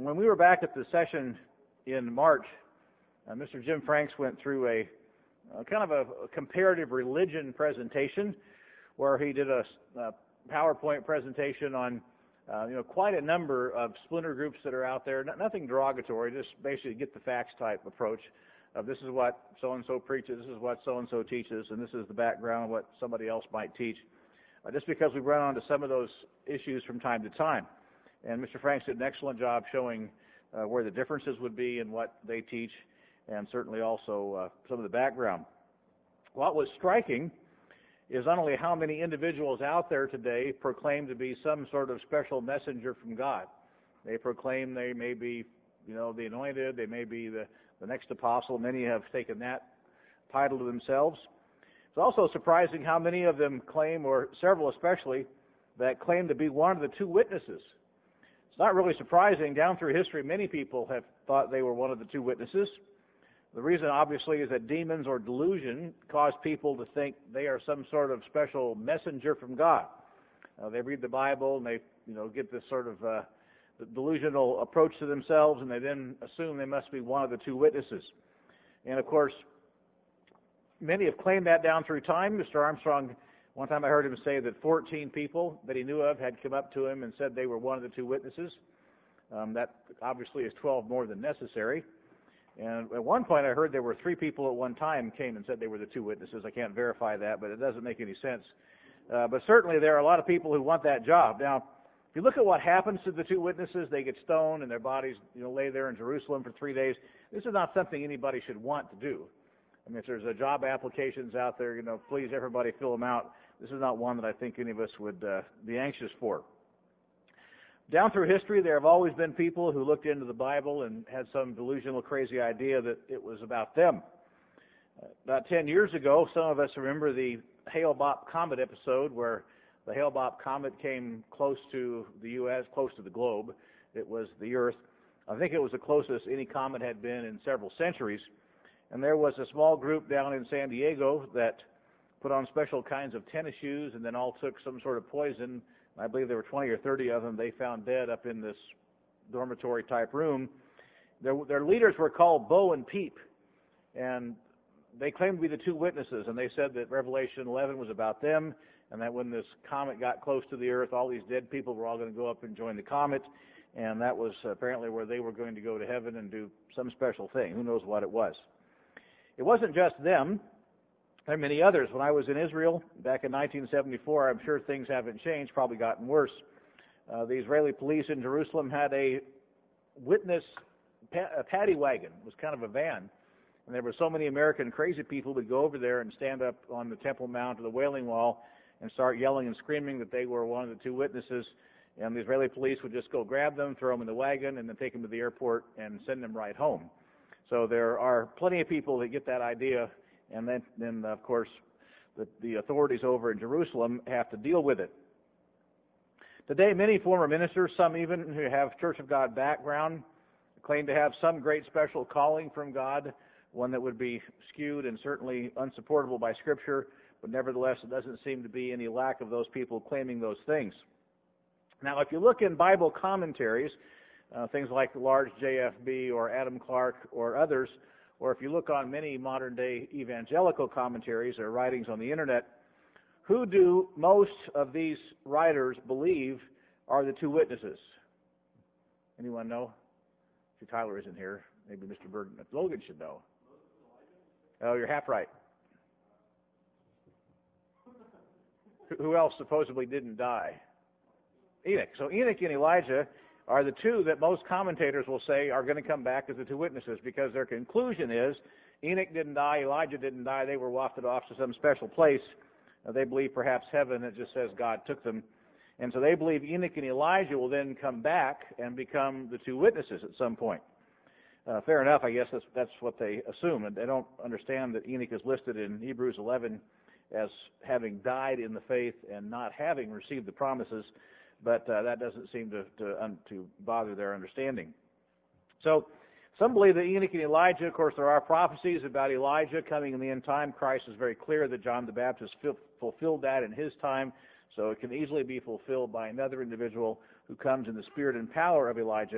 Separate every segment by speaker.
Speaker 1: When we were back at the session in March, Mr. Jim Franks went through a kind of a comparative religion presentation where he did a PowerPoint presentation on quite a number of splinter groups that are out there. Nothing derogatory, just basically get the facts type approach of this is what so-and-so preaches, this is what so-and-so teaches, and this is the background of what somebody else might teach. Just because we run onto some of those issues from time to time. And Mr. Franks did an excellent job showing where the differences would be in what they teach, and certainly also some of the background. What was striking is not only how many individuals out there today proclaim to be some sort of special messenger from God. They proclaim they may be, the anointed, they may be the next apostle. Many have taken that title to themselves. It's also surprising how many of them claim, or several especially, that claim to be one of the two witnesses. It's not really surprising. Down through history, many people have thought they were one of the two witnesses. The reason, obviously, is that demons or delusion cause people to think they are some sort of special messenger from God. They read the Bible and they, get this sort of delusional approach to themselves, and they then assume they must be one of the two witnesses. And, of course, many have claimed that down through time. Mr. Armstrong, one time I heard him say that 14 people that he knew of had come up to him and said they were one of the two witnesses. That obviously is 12 more than necessary. And at one point I heard there were 3 people at one time came and said they were the two witnesses. I can't verify that, but it doesn't make any sense. But certainly there are a lot of people who want that job. Now, if you look at what happens to the two witnesses, they get stoned and their bodies lay there in Jerusalem for 3 days. This is not something anybody should want to do. I mean, if there's job applications out there, please everybody fill them out. This is not one that I think any of us would be anxious for. Down through history, there have always been people who looked into the Bible and had some delusional, crazy idea that it was about them. About 10 years ago, some of us remember the Hale-Bopp comet episode where the Hale-Bopp comet came close to the U.S., close to the globe. It was the Earth. I think it was the closest any comet had been in several centuries. And there was a small group down in San Diego that put on special kinds of tennis shoes and then all took some sort of poison. I believe there were 20 or 30 of them they found dead up in this dormitory-type room. Their leaders were called Bo and Peep, and they claimed to be the two witnesses, and they said that Revelation 11 was about them, and that when this comet got close to the Earth, all these dead people were all going to go up and join the comet, and that was apparently where they were going to go to heaven and do some special thing. Who knows what it was. It wasn't just them. There are many others. When I was in Israel back in 1974, I'm sure things haven't changed, probably gotten worse. The Israeli police in Jerusalem had a witness paddy wagon. It was kind of a van. And there were so many American crazy people who would go over there and stand up on the Temple Mount or the Wailing Wall and start yelling and screaming that they were one of the two witnesses. And the Israeli police would just go grab them, throw them in the wagon, and then take them to the airport and send them right home. So there are plenty of people that get that idea. And then of course, the authorities over in Jerusalem have to deal with it. Today, many former ministers, some even who have Church of God background, claim to have some great special calling from God, one that would be skewed and certainly unsupportable by Scripture, but nevertheless, it doesn't seem to be any lack of those people claiming those things. Now, if you look in Bible commentaries, things like the large JFB or Adam Clark or others, or if you look on many modern-day evangelical commentaries or writings on the Internet, who do most of these writers believe are the two witnesses? Anyone know? See, Tyler isn't here. Maybe Mr. Berg, Logan should know. Oh, you're half right. Who else supposedly didn't die? Enoch. So Enoch and Elijah are the two that most commentators will say are going to come back as the two witnesses, because their conclusion is Enoch didn't die, Elijah didn't die, they were wafted off to some special place. They believe perhaps heaven, it just says God took them. And so they believe Enoch and Elijah will then come back and become the two witnesses at some point. Fair enough, I guess that's what they assume. And they don't understand that Enoch is listed in Hebrews 11 as having died in the faith and not having received the promises. But that doesn't seem to bother their understanding. So some believe that Enoch and Elijah, of course, there are prophecies about Elijah coming in the end time. Christ is very clear that John the Baptist fulfilled that in his time, so it can easily be fulfilled by another individual who comes in the spirit and power of Elijah,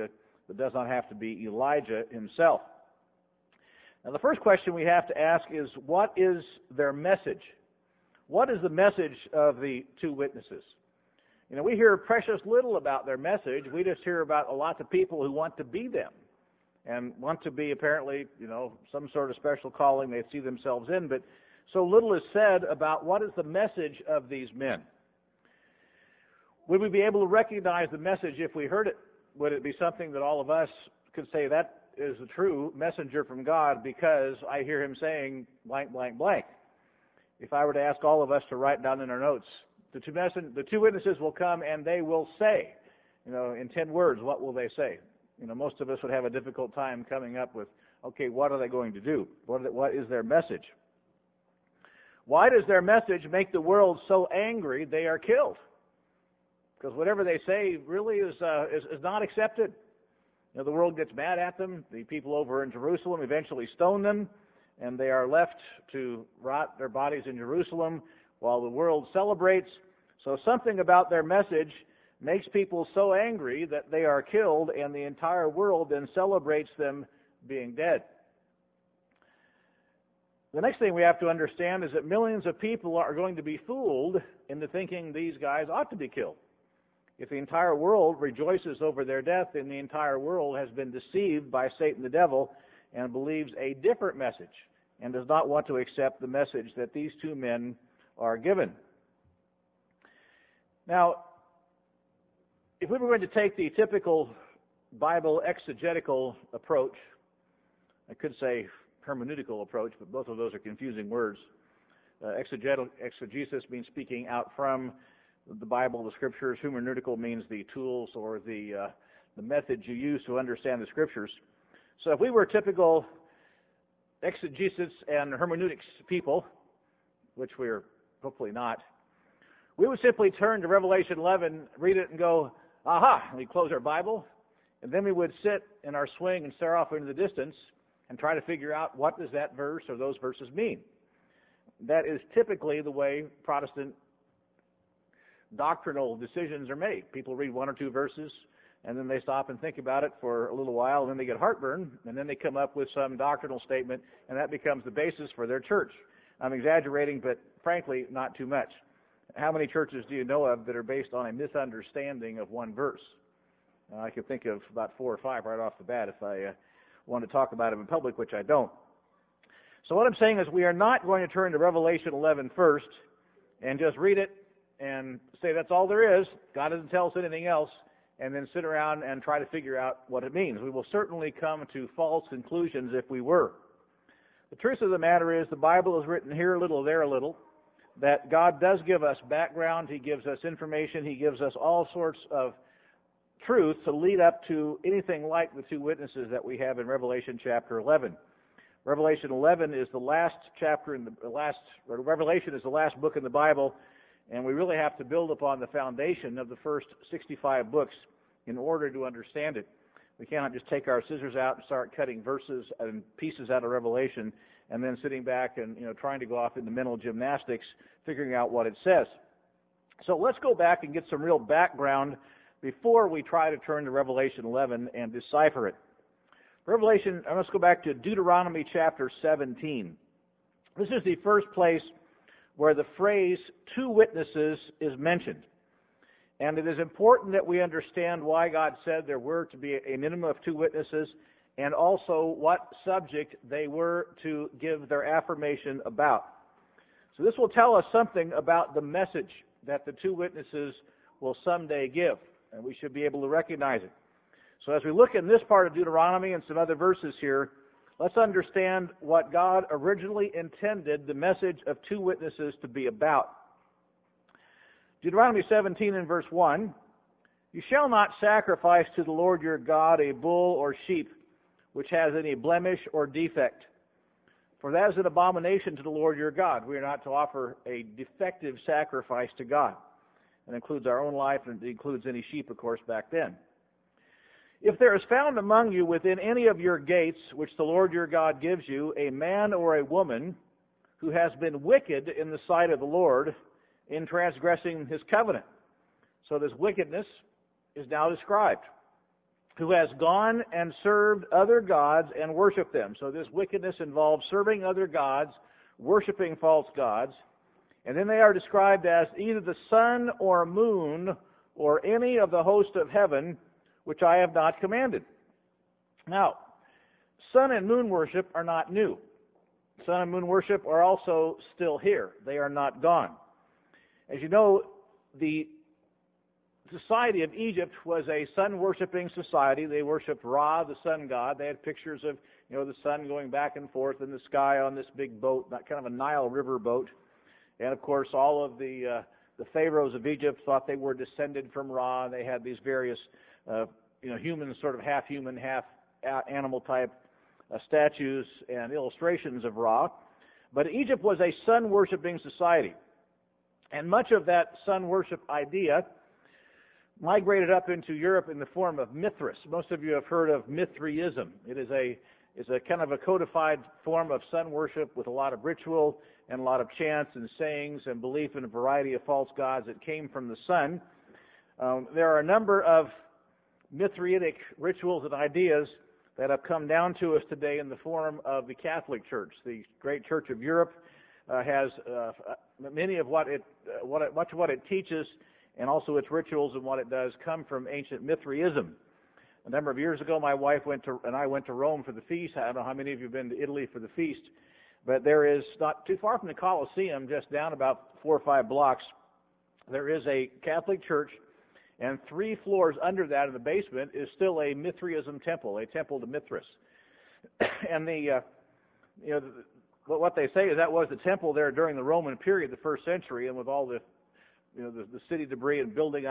Speaker 1: but does not have to be Elijah himself. Now, the first question we have to ask is, what is their message? What is the message of the two witnesses? You know, we hear precious little about their message. We just hear about a lot of people who want to be them and want to be apparently, you know, some sort of special calling they see themselves in, but so little is said about what is the message of these men. Would we be able to recognize the message if we heard it? Would it be something that all of us could say, that is a true messenger from God because I hear him saying blank, blank, blank? If I were to ask all of us to write down in our notes, the two witnesses will come and they will say, you know, in 10 words, what will they say? You know, most of us would have a difficult time coming up with, okay, what are they going to do? What is their message? Why does their message make the world so angry they are killed? Because whatever they say really is not accepted. You know, the world gets mad at them. The people over in Jerusalem eventually stone them, and they are left to rot their bodies in Jerusalem while the world celebrates. So something about their message makes people so angry that they are killed, and the entire world then celebrates them being dead. The next thing we have to understand is that millions of people are going to be fooled into thinking these guys ought to be killed. If the entire world rejoices over their death, then the entire world has been deceived by Satan the devil and believes a different message and does not want to accept the message that these two men are given. Now, if we were going to take the typical Bible exegetical approach, I could say hermeneutical approach, but both of those are confusing words. Exegesis means speaking out from the Bible, the Scriptures. Hermeneutical means the tools or the methods you use to understand the Scriptures. So if we were typical exegesis and hermeneutics people, which we're hopefully not, we would simply turn to Revelation 11, read it, and go, aha, and we'd close our Bible, and then we would sit in our swing and stare off into the distance and try to figure out what does that verse or those verses mean. That is typically the way Protestant doctrinal decisions are made. People read one or two verses, and then they stop and think about it for a little while, and then they get heartburn, and then they come up with some doctrinal statement, and that becomes the basis for their church. I'm exaggerating, but frankly, not too much. How many churches do you know of that are based on a misunderstanding of one verse? I could think of about 4 or 5 right off the bat if I want to talk about them in public, which I don't. So what I'm saying is we are not going to turn to Revelation 11 first and just read it and say that's all there is, God doesn't tell us anything else, and then sit around and try to figure out what it means. We will certainly come to false conclusions if we were. The truth of the matter is the Bible is written here a little, there a little, that God does give us background, He gives us information, He gives us all sorts of truth to lead up to anything like the two witnesses that we have in Revelation chapter 11. Revelation 11 is the last chapter Revelation is the last book in the Bible, and we really have to build upon the foundation of the first 65 books in order to understand it. We cannot just take our scissors out and start cutting verses and pieces out of Revelation and then sitting back and trying to go off into mental gymnastics figuring out what it says. So let's go back and get some real background before we try to turn to Revelation 11 and decipher it. Let's go back to Deuteronomy chapter 17. This is the first place where the phrase two witnesses is mentioned. And it is important that we understand why God said there were to be a minimum of two witnesses and also what subject they were to give their affirmation about. So this will tell us something about the message that the two witnesses will someday give, and we should be able to recognize it. So as we look in this part of Deuteronomy and some other verses here, let's understand what God originally intended the message of two witnesses to be about. Deuteronomy 17 and verse 1, "You shall not sacrifice to the Lord your God a bull or sheep which has any blemish or defect, for that is an abomination to the Lord your God." We are not to offer a defective sacrifice to God. It includes our own life, and it includes any sheep, of course, back then. "If there is found among you within any of your gates, which the Lord your God gives you, a man or a woman who has been wicked in the sight of the Lord in transgressing His covenant." So this wickedness is now described. who has gone and served other gods and worshiped them. So this wickedness involves serving other gods, worshiping false gods. And then they are described as either the sun or moon or any of the host of heaven, which I have not commanded. Now, sun and moon worship are not new. Sun and moon worship are also still here. They are not gone. As you know, the society of Egypt was a sun-worshiping society. They worshipped Ra, the sun god. They had pictures of, the sun going back and forth in the sky on this big boat, kind of a Nile River boat. And of course, all of the pharaohs of Egypt thought they were descended from Ra. They had these various, human, sort of half human, half animal type statues and illustrations of Ra. But Egypt was a sun-worshiping society. And much of that sun worship idea migrated up into Europe in the form of Mithras. Most of you have heard of Mithraism. It is a kind of a codified form of sun worship with a lot of ritual and a lot of chants and sayings and belief in a variety of false gods that came from the sun. There are a number of Mithraic rituals and ideas that have come down to us today in the form of the Catholic Church. The great Church of Europe has many of much of what it teaches, and also its rituals and what it does come from ancient Mithraism. A number of years ago, my wife and I went to Rome for the feast. I don't know how many of you have been to Italy for the feast, but there is, not too far from the Colosseum, just down about 4 or 5 blocks, there is a Catholic church, and 3 floors under that in the basement is still a Mithraism temple, a temple to Mithras. And what they say is that was the temple there during the Roman period, the first century, and with all the city debris and building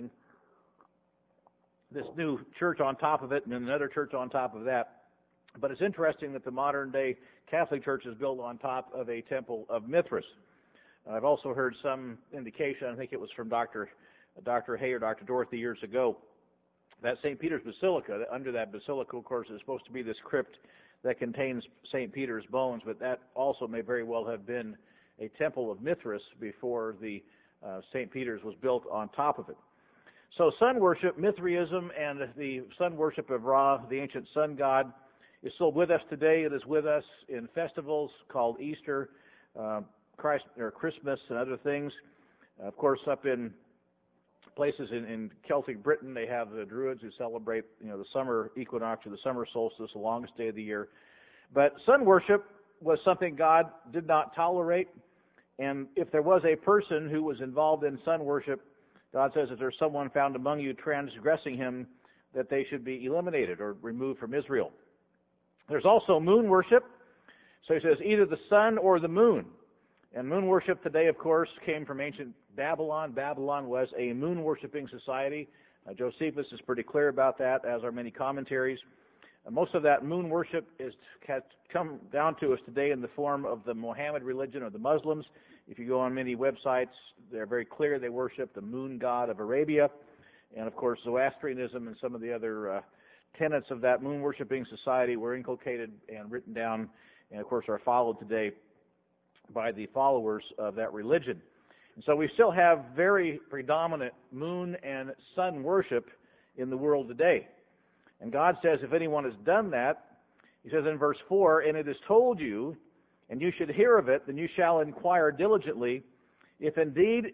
Speaker 1: this new church on top of it and then another church on top of that. But it's interesting that the modern day Catholic Church is built on top of a temple of Mithras. I've also heard some indication, I think it was from Dr. Hay or Dr. Dorothy years ago, that St. Peter's Basilica, under that basilica, of course, is supposed to be this crypt that contains St. Peter's bones, but that also may very well have been a temple of Mithras before the St. Peter's was built on top of it. So sun worship, Mithraism, and the sun worship of Ra, the ancient sun god, is still with us today. It is with us in festivals called Easter, Christmas, and other things. Of course, up in places in Celtic Britain, they have the Druids who celebrate, the summer equinox or the summer solstice, the longest day of the year. But sun worship was something God did not tolerate. And if there was a person who was involved in sun worship, God says if there's someone found among you transgressing him, that they should be eliminated or removed from Israel. There's also moon worship. So he says either the sun or the moon. And moon worship today, of course, came from ancient Babylon. Babylon was a moon worshiping society. Josephus is pretty clear about that, as are many commentaries. Most of that moon worship has come down to us today in the form of the Mohammed religion or the Muslims. If you go on many websites, they're very clear they worship the moon god of Arabia. And, of course, Zoroastrianism and some of the other tenets of that moon worshiping society were inculcated and written down and, of course, are followed today by the followers of that religion. And so we still have very predominant moon and sun worship in the world today. And God says if anyone has done that, he says in verse 4, and it is told you, and you should hear of it, then you shall inquire diligently, if indeed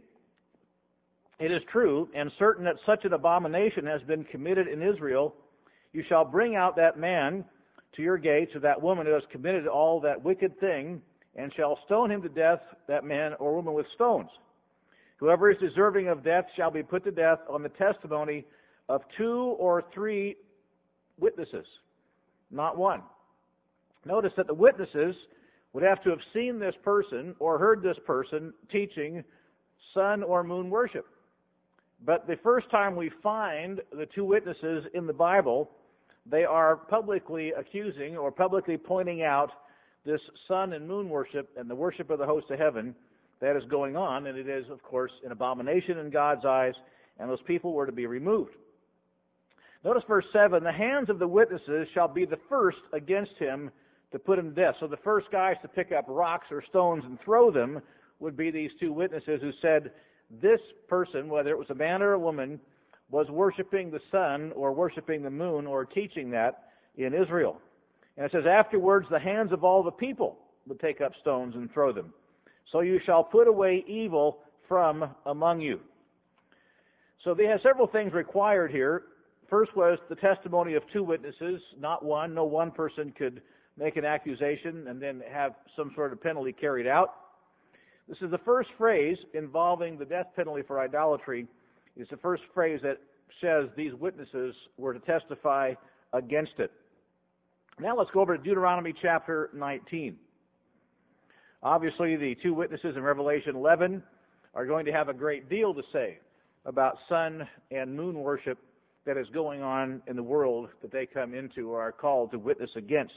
Speaker 1: it is true and certain that such an abomination has been committed in Israel, you shall bring out that man to your gates, or that woman who has committed all that wicked thing, and shall stone him to death, that man or woman, with stones. Whoever is deserving of death shall be put to death on the testimony of 2 or 3 witnesses, not one. Notice that the witnesses would have to have seen this person or heard this person teaching sun or moon worship. But the first time we find the 2 witnesses in the Bible, they are publicly accusing or publicly pointing out this sun and moon worship and the worship of the host of heaven that is going on, and it is, of course, an abomination in God's eyes, and those people were to be removed. Notice verse 7, the hands of the witnesses shall be the first against him to put him to death. So the first guys to pick up rocks or stones and throw them would be these 2 witnesses who said this person, whether it was a man or a woman, was worshiping the sun or worshiping the moon or teaching that in Israel. And it says, afterwards the hands of all the people would take up stones and throw them. So you shall put away evil from among you. So they have several things required here. First was the testimony of two witnesses, not one. No one person could make an accusation and then have some sort of penalty carried out. This is the first phrase involving the death penalty for idolatry. It's the first phrase that says these witnesses were to testify against it. Now let's go over to Deuteronomy chapter 19. Obviously, the two witnesses in Revelation 11 are going to have a great deal to say about sun and moon worship that is going on in the world that they come into or are called to witness against.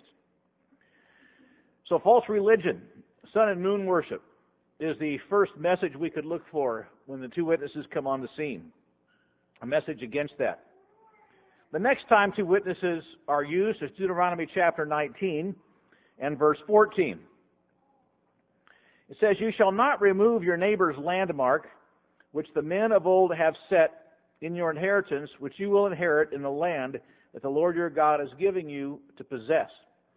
Speaker 1: So false religion, sun and moon worship, is the first message we could look for when the two witnesses come on the scene. A message against that. The next time two witnesses are used is Deuteronomy chapter 19 and verse 14. It says, you shall not remove your neighbor's landmark, which the men of old have set in your inheritance, which you will inherit in the land that the Lord your God is giving you to possess.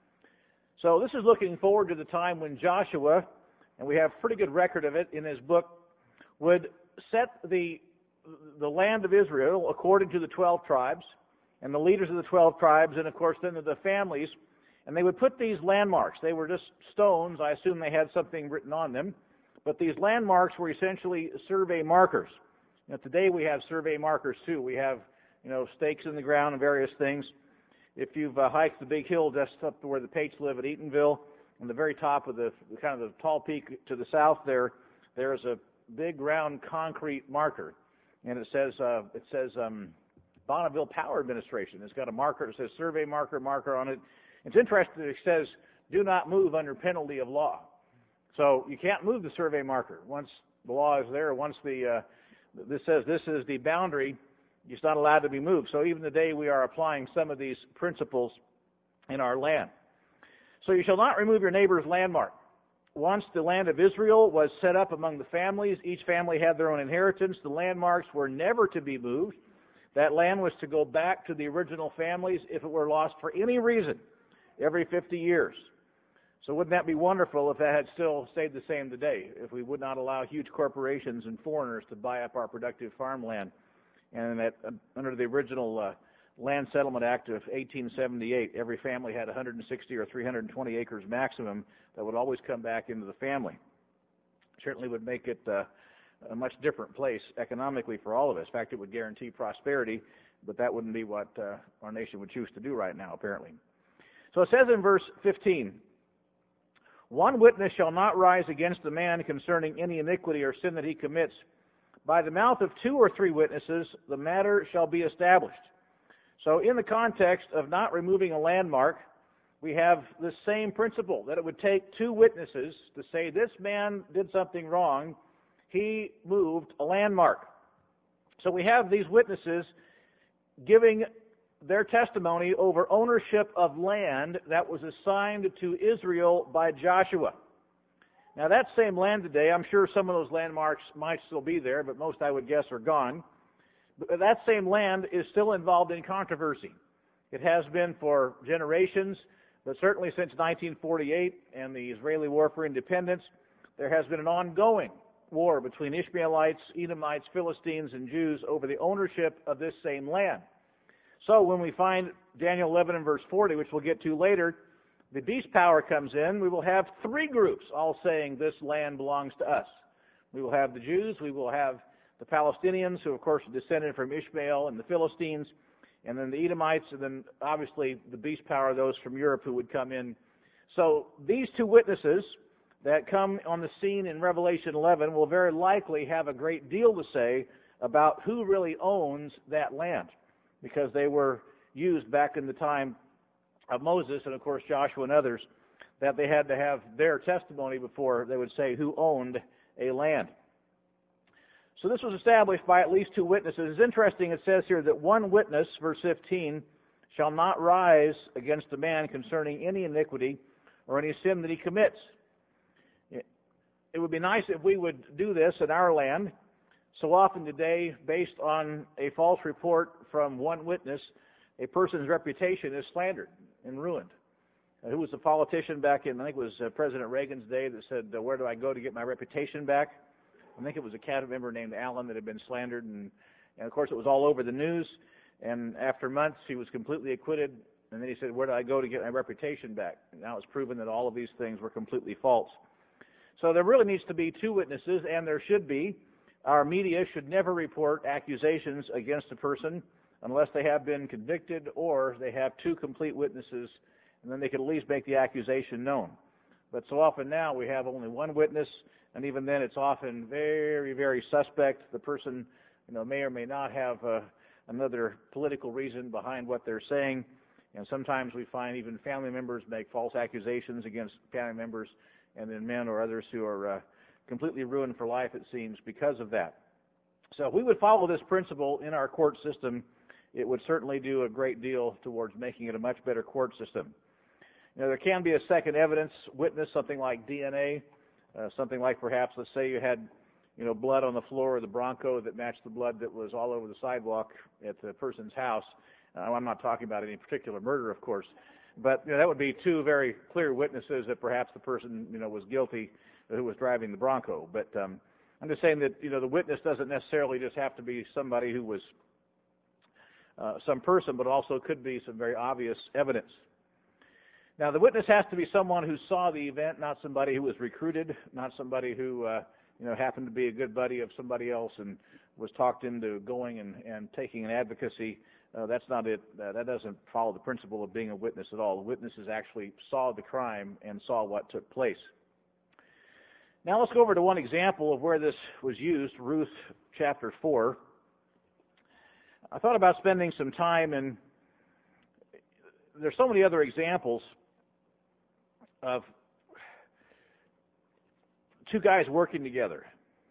Speaker 1: So this is looking forward to the time when Joshua, and we have pretty good record of it in his book, would set the land of Israel according to the 12 tribes, and the leaders of the 12 tribes, and of course then the families, and they would put these landmarks. They were just stones. I assume they had something written on them, but these landmarks were essentially survey markers. You know, today we have survey markers too. We have, stakes in the ground and various things. If you've hiked the big hill just up to where the Pates live at Eatonville, on the very top of the kind of the tall peak to the south there's a big round concrete marker, and it says Bonneville Power Administration. It's got a marker. It says survey marker on it. It's interesting that it says do not move under penalty of law. So you can't move the survey marker once the law is there. Once this says this is the boundary, it's not allowed to be moved. So even today we are applying some of these principles in our land. So you shall not remove your neighbor's landmark. Once the land of Israel was set up among the families, each family had their own inheritance. The landmarks were never to be moved. That land was to go back to the original families if it were lost for any reason every 50 years. So wouldn't that be wonderful if that had still stayed the same today, if we would not allow huge corporations and foreigners to buy up our productive farmland, and that under the original Land Settlement Act of 1878, every family had 160 or 320 acres maximum that would always come back into the family. Certainly would make it a much different place economically for all of us. In fact, it would guarantee prosperity, but that wouldn't be what our nation would choose to do right now, apparently. So it says in verse 15, one witness shall not rise against a man concerning any iniquity or sin that he commits. By the mouth of 2 or 3 witnesses, the matter shall be established. So in the context of not removing a landmark, we have the same principle, that it would take 2 witnesses to say this man did something wrong. He moved a landmark. So we have these witnesses giving their testimony over ownership of land that was assigned to Israel by Joshua. Now that same land today, I'm sure some of those landmarks might still be there, but most I would guess are gone. But that same land is still involved in controversy. It has been for generations, but certainly since 1948 and the Israeli War for Independence, there has been an ongoing war between Ishmaelites, Edomites, Philistines, and Jews over the ownership of this same land. So when we find Daniel 11 and verse 40, which we'll get to later, the beast power comes in. We will have 3 groups all saying this land belongs to us. We will have the Jews, we will have the Palestinians, who of course are descended from Ishmael and the Philistines, and then the Edomites, and then obviously the beast power, those from Europe who would come in. So these 2 witnesses that come on the scene in Revelation 11 will very likely have a great deal to say about who really owns that land, because they were used back in the time of Moses and, of course, Joshua and others, that they had to have their testimony before they would say who owned a land. So this was established by at least 2 witnesses. It's interesting, it says here that one witness, verse 15, shall not rise against a man concerning any iniquity or any sin that he commits. It would be nice if we would do this in our land, So often today, based on a false report from one witness, a person's reputation is slandered and ruined. Who was the politician back in, I think it was President Reagan's day, that said, where do I go to get my reputation back? I think it was a cabinet member named Allen that had been slandered, and of course it was all over the news. And after months, he was completely acquitted. And then he said, where do I go to get my reputation back? And now it's proven that all of these things were completely false. So there really needs to be two witnesses, and there should be. Our media should never report accusations against a person unless they have been convicted or they have two complete witnesses, and then they can at least make the accusation known. But so often now we have only one witness, and even then it's often very, very suspect. The person, may or may not have another political reason behind what they're saying. And sometimes we find even family members make false accusations against family members, and then men or others who are completely ruined for life, it seems, because of that. So if we would follow this principle in our court system, it would certainly do a great deal towards making it a much better court system. There can be a second evidence witness, something like DNA, something like perhaps, let's say you had blood on the floor of the Bronco that matched the blood that was all over the sidewalk at the person's house. I'm not talking about any particular murder, of course, but that would be two very clear witnesses that perhaps the person was guilty who was driving the Bronco. But I'm just saying that the witness doesn't necessarily just have to be somebody who was some person, but also could be some very obvious evidence. Now, the witness has to be someone who saw the event, not somebody who was recruited, not somebody who happened to be a good buddy of somebody else and was talked into going and taking an advocacy. That's not it. That doesn't follow the principle of being a witness at all. The witnesses actually saw the crime and saw what took place. Now let's go over to one example of where this was used, Ruth chapter 4. I thought about spending some time, and there's so many other examples of two guys working together.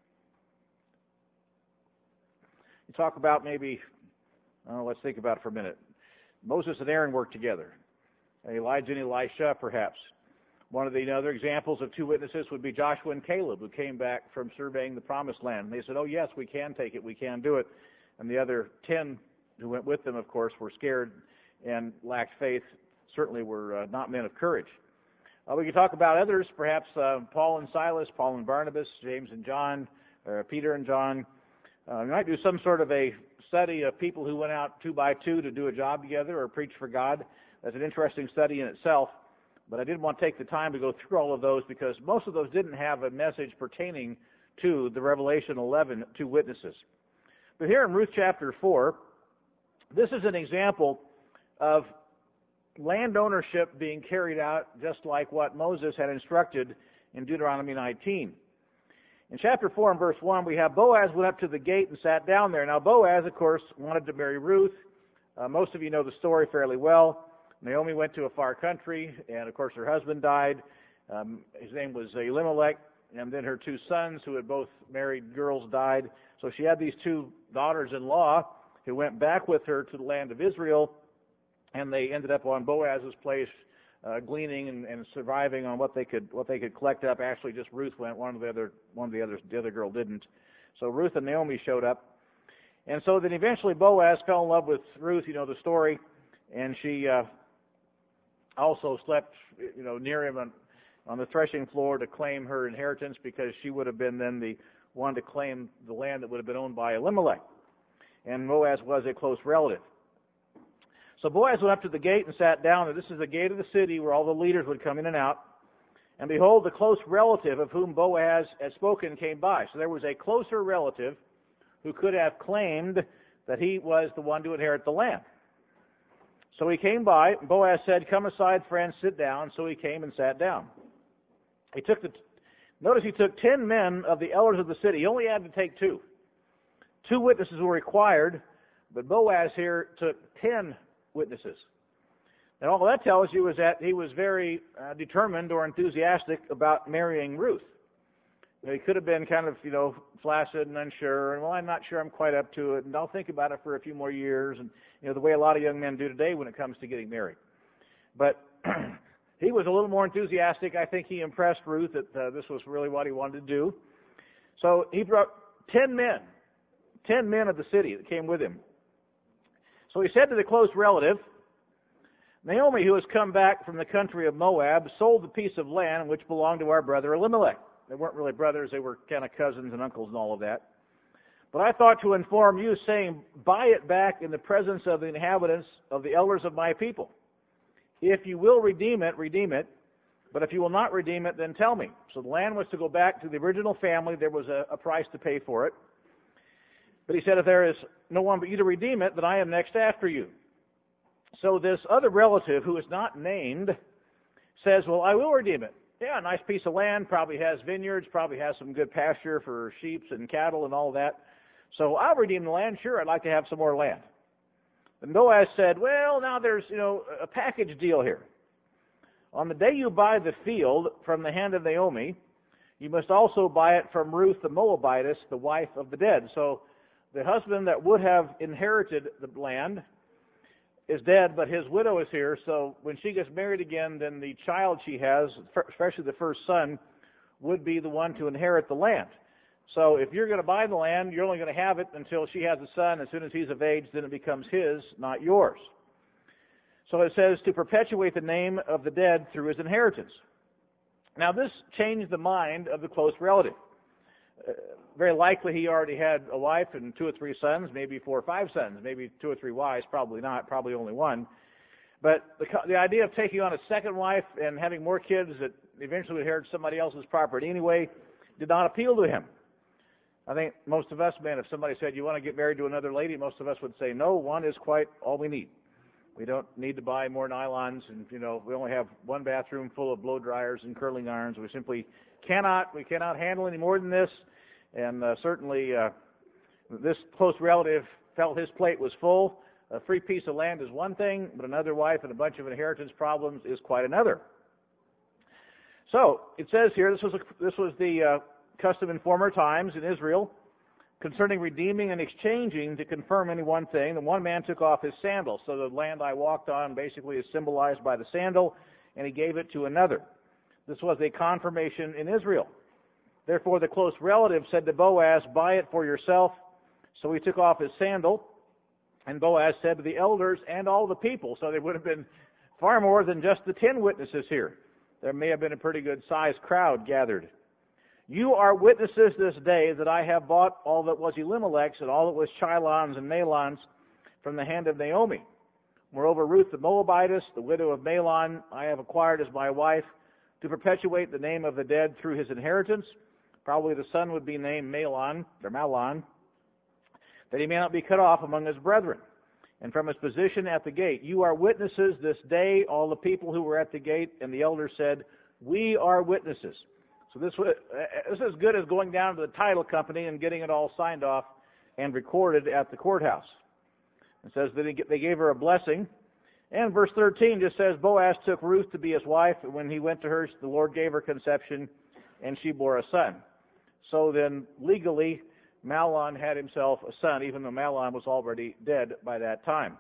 Speaker 1: You talk about maybe, let's think about it for a minute. Moses and Aaron worked together. Elijah and Elisha, perhaps. One of the other examples of two witnesses would be Joshua and Caleb, who came back from surveying the Promised Land. And they said, oh, yes, we can take it, we can do it. And the other 10 who went with them, of course, were scared and lacked faith, certainly were not men of courage. We could talk about others, perhaps Paul and Silas, Paul and Barnabas, James and John, Peter and John. We might do some sort of a study of people who went out 2 by 2 to do a job together or preach for God. That's an interesting study in itself, but I didn't want to take the time to go through all of those because most of those didn't have a message pertaining to the Revelation 11 two witnesses. But here in Ruth chapter 4, this is an example of land ownership being carried out just like what Moses had instructed in Deuteronomy 19. In chapter 4 and verse 1, we have Boaz went up to the gate and sat down there. Now, Boaz, of course, wanted to marry Ruth. Most of you know the story fairly well. Naomi went to a far country, and, of course, her husband died. His name was Elimelech, and then her 2 sons, who had both married girls, died. So she had these 2 daughters-in-law who went back with her to the land of Israel, and they ended up on Boaz's place, gleaning and surviving on what they could collect up. Actually, just Ruth went. The other girl didn't. So Ruth and Naomi showed up, and so then eventually Boaz fell in love with Ruth. You know the story, and she also slept, near him on the threshing floor to claim her inheritance because she would have been then the one to claim the land that would have been owned by Elimelech, and Boaz was a close relative. So Boaz went up to the gate and sat down, and this is the gate of the city where all the leaders would come in and out. And behold, the close relative of whom Boaz had spoken came by. So there was a closer relative who could have claimed that he was the one to inherit the land. So he came by, and Boaz said, "Come aside, friend, sit down." So he came and sat down. Notice he took 10 men of the elders of the city. He only had to take 2. 2 witnesses were required, but Boaz here took 10 witnesses. And all that tells you is that he was very determined or enthusiastic about marrying Ruth. He could have been kind of, flaccid and unsure, and, well, I'm not sure I'm quite up to it, and I'll think about it for a few more years, and, the way a lot of young men do today when it comes to getting married. But he was a little more enthusiastic. I think he impressed Ruth that this was really what he wanted to do. So he brought 10 men, 10 men of the city that came with him. So he said to the close relative, Naomi, who has come back from the country of Moab, sold the piece of land which belonged to our brother Elimelech. They weren't really brothers, they were kind of cousins and uncles and all of that. But I thought to inform you, saying, buy it back in the presence of the inhabitants, of the elders of my people. If you will redeem it, but if you will not redeem it, then tell me. So the land was to go back to the original family. There was a price to pay for it. But he said, if there is no one but you to redeem it, then I am next after you. So this other relative, who is not named, says, well, I will redeem it. Yeah, a nice piece of land, probably has vineyards, probably has some good pasture for sheep and cattle and all that. So I'll redeem the land. Sure, I'd like to have some more land. And Boaz said, well, now there's, a package deal here. On the day you buy the field from the hand of Naomi, you must also buy it from Ruth the Moabitess, the wife of the dead. So the husband that would have inherited the land is dead, but his widow is here. So when she gets married again, then the child she has, especially the first son, would be the one to inherit the land. So if you're going to buy the land, you're only going to have it until she has a son. As soon as he's of age, then it becomes his, not yours. So it says to perpetuate the name of the dead through his inheritance. Now this changed the mind of the close relative. Very likely he already had a wife and 2 or 3 sons, maybe 4 or 5 sons, maybe 2 or 3 wives, probably not, probably only one. But the idea of taking on a second wife and having more kids that eventually would inherit somebody else's property anyway did not appeal to him. I think most of us men, if somebody said, you want to get married to another lady, most of us would say, no, one is quite all we need. We don't need to buy more nylons, and, we only have one bathroom full of blow dryers and curling irons. We simply cannot handle any more than this. And certainly this close relative felt his plate was full. A free piece of land is one thing, but another wife and a bunch of inheritance problems is quite another. So it says here, this was the custom in former times in Israel concerning redeeming and exchanging to confirm any one thing. And one man took off his sandal. So the land I walked on basically is symbolized by the sandal, and he gave it to another. This was a confirmation in Israel. Therefore, the close relative said to Boaz, buy it for yourself. So he took off his sandal, and Boaz said to the elders and all the people. So there would have been far more than just the 10 witnesses here. There may have been a pretty good sized crowd gathered. You are witnesses this day that I have bought all that was Elimelech's and all that was Chilon's and Mahlon's from the hand of Naomi. Moreover, Ruth the Moabitess, the widow of Mahlon, I have acquired as my wife to perpetuate the name of the dead through his inheritance. Probably the son would be named Mahlon, that he may not be cut off among his brethren. And from his position at the gate, you are witnesses this day, all the people who were at the gate, and the elders said, we are witnesses. So this is as good as going down to the title company and getting it all signed off and recorded at the courthouse. It says that they gave her a blessing. And verse 13 just says, Boaz took Ruth to be his wife, and when he went to her, the Lord gave her conception, and she bore a son. So then, legally, Mahlon had himself a son, even though Mahlon was already dead by that time.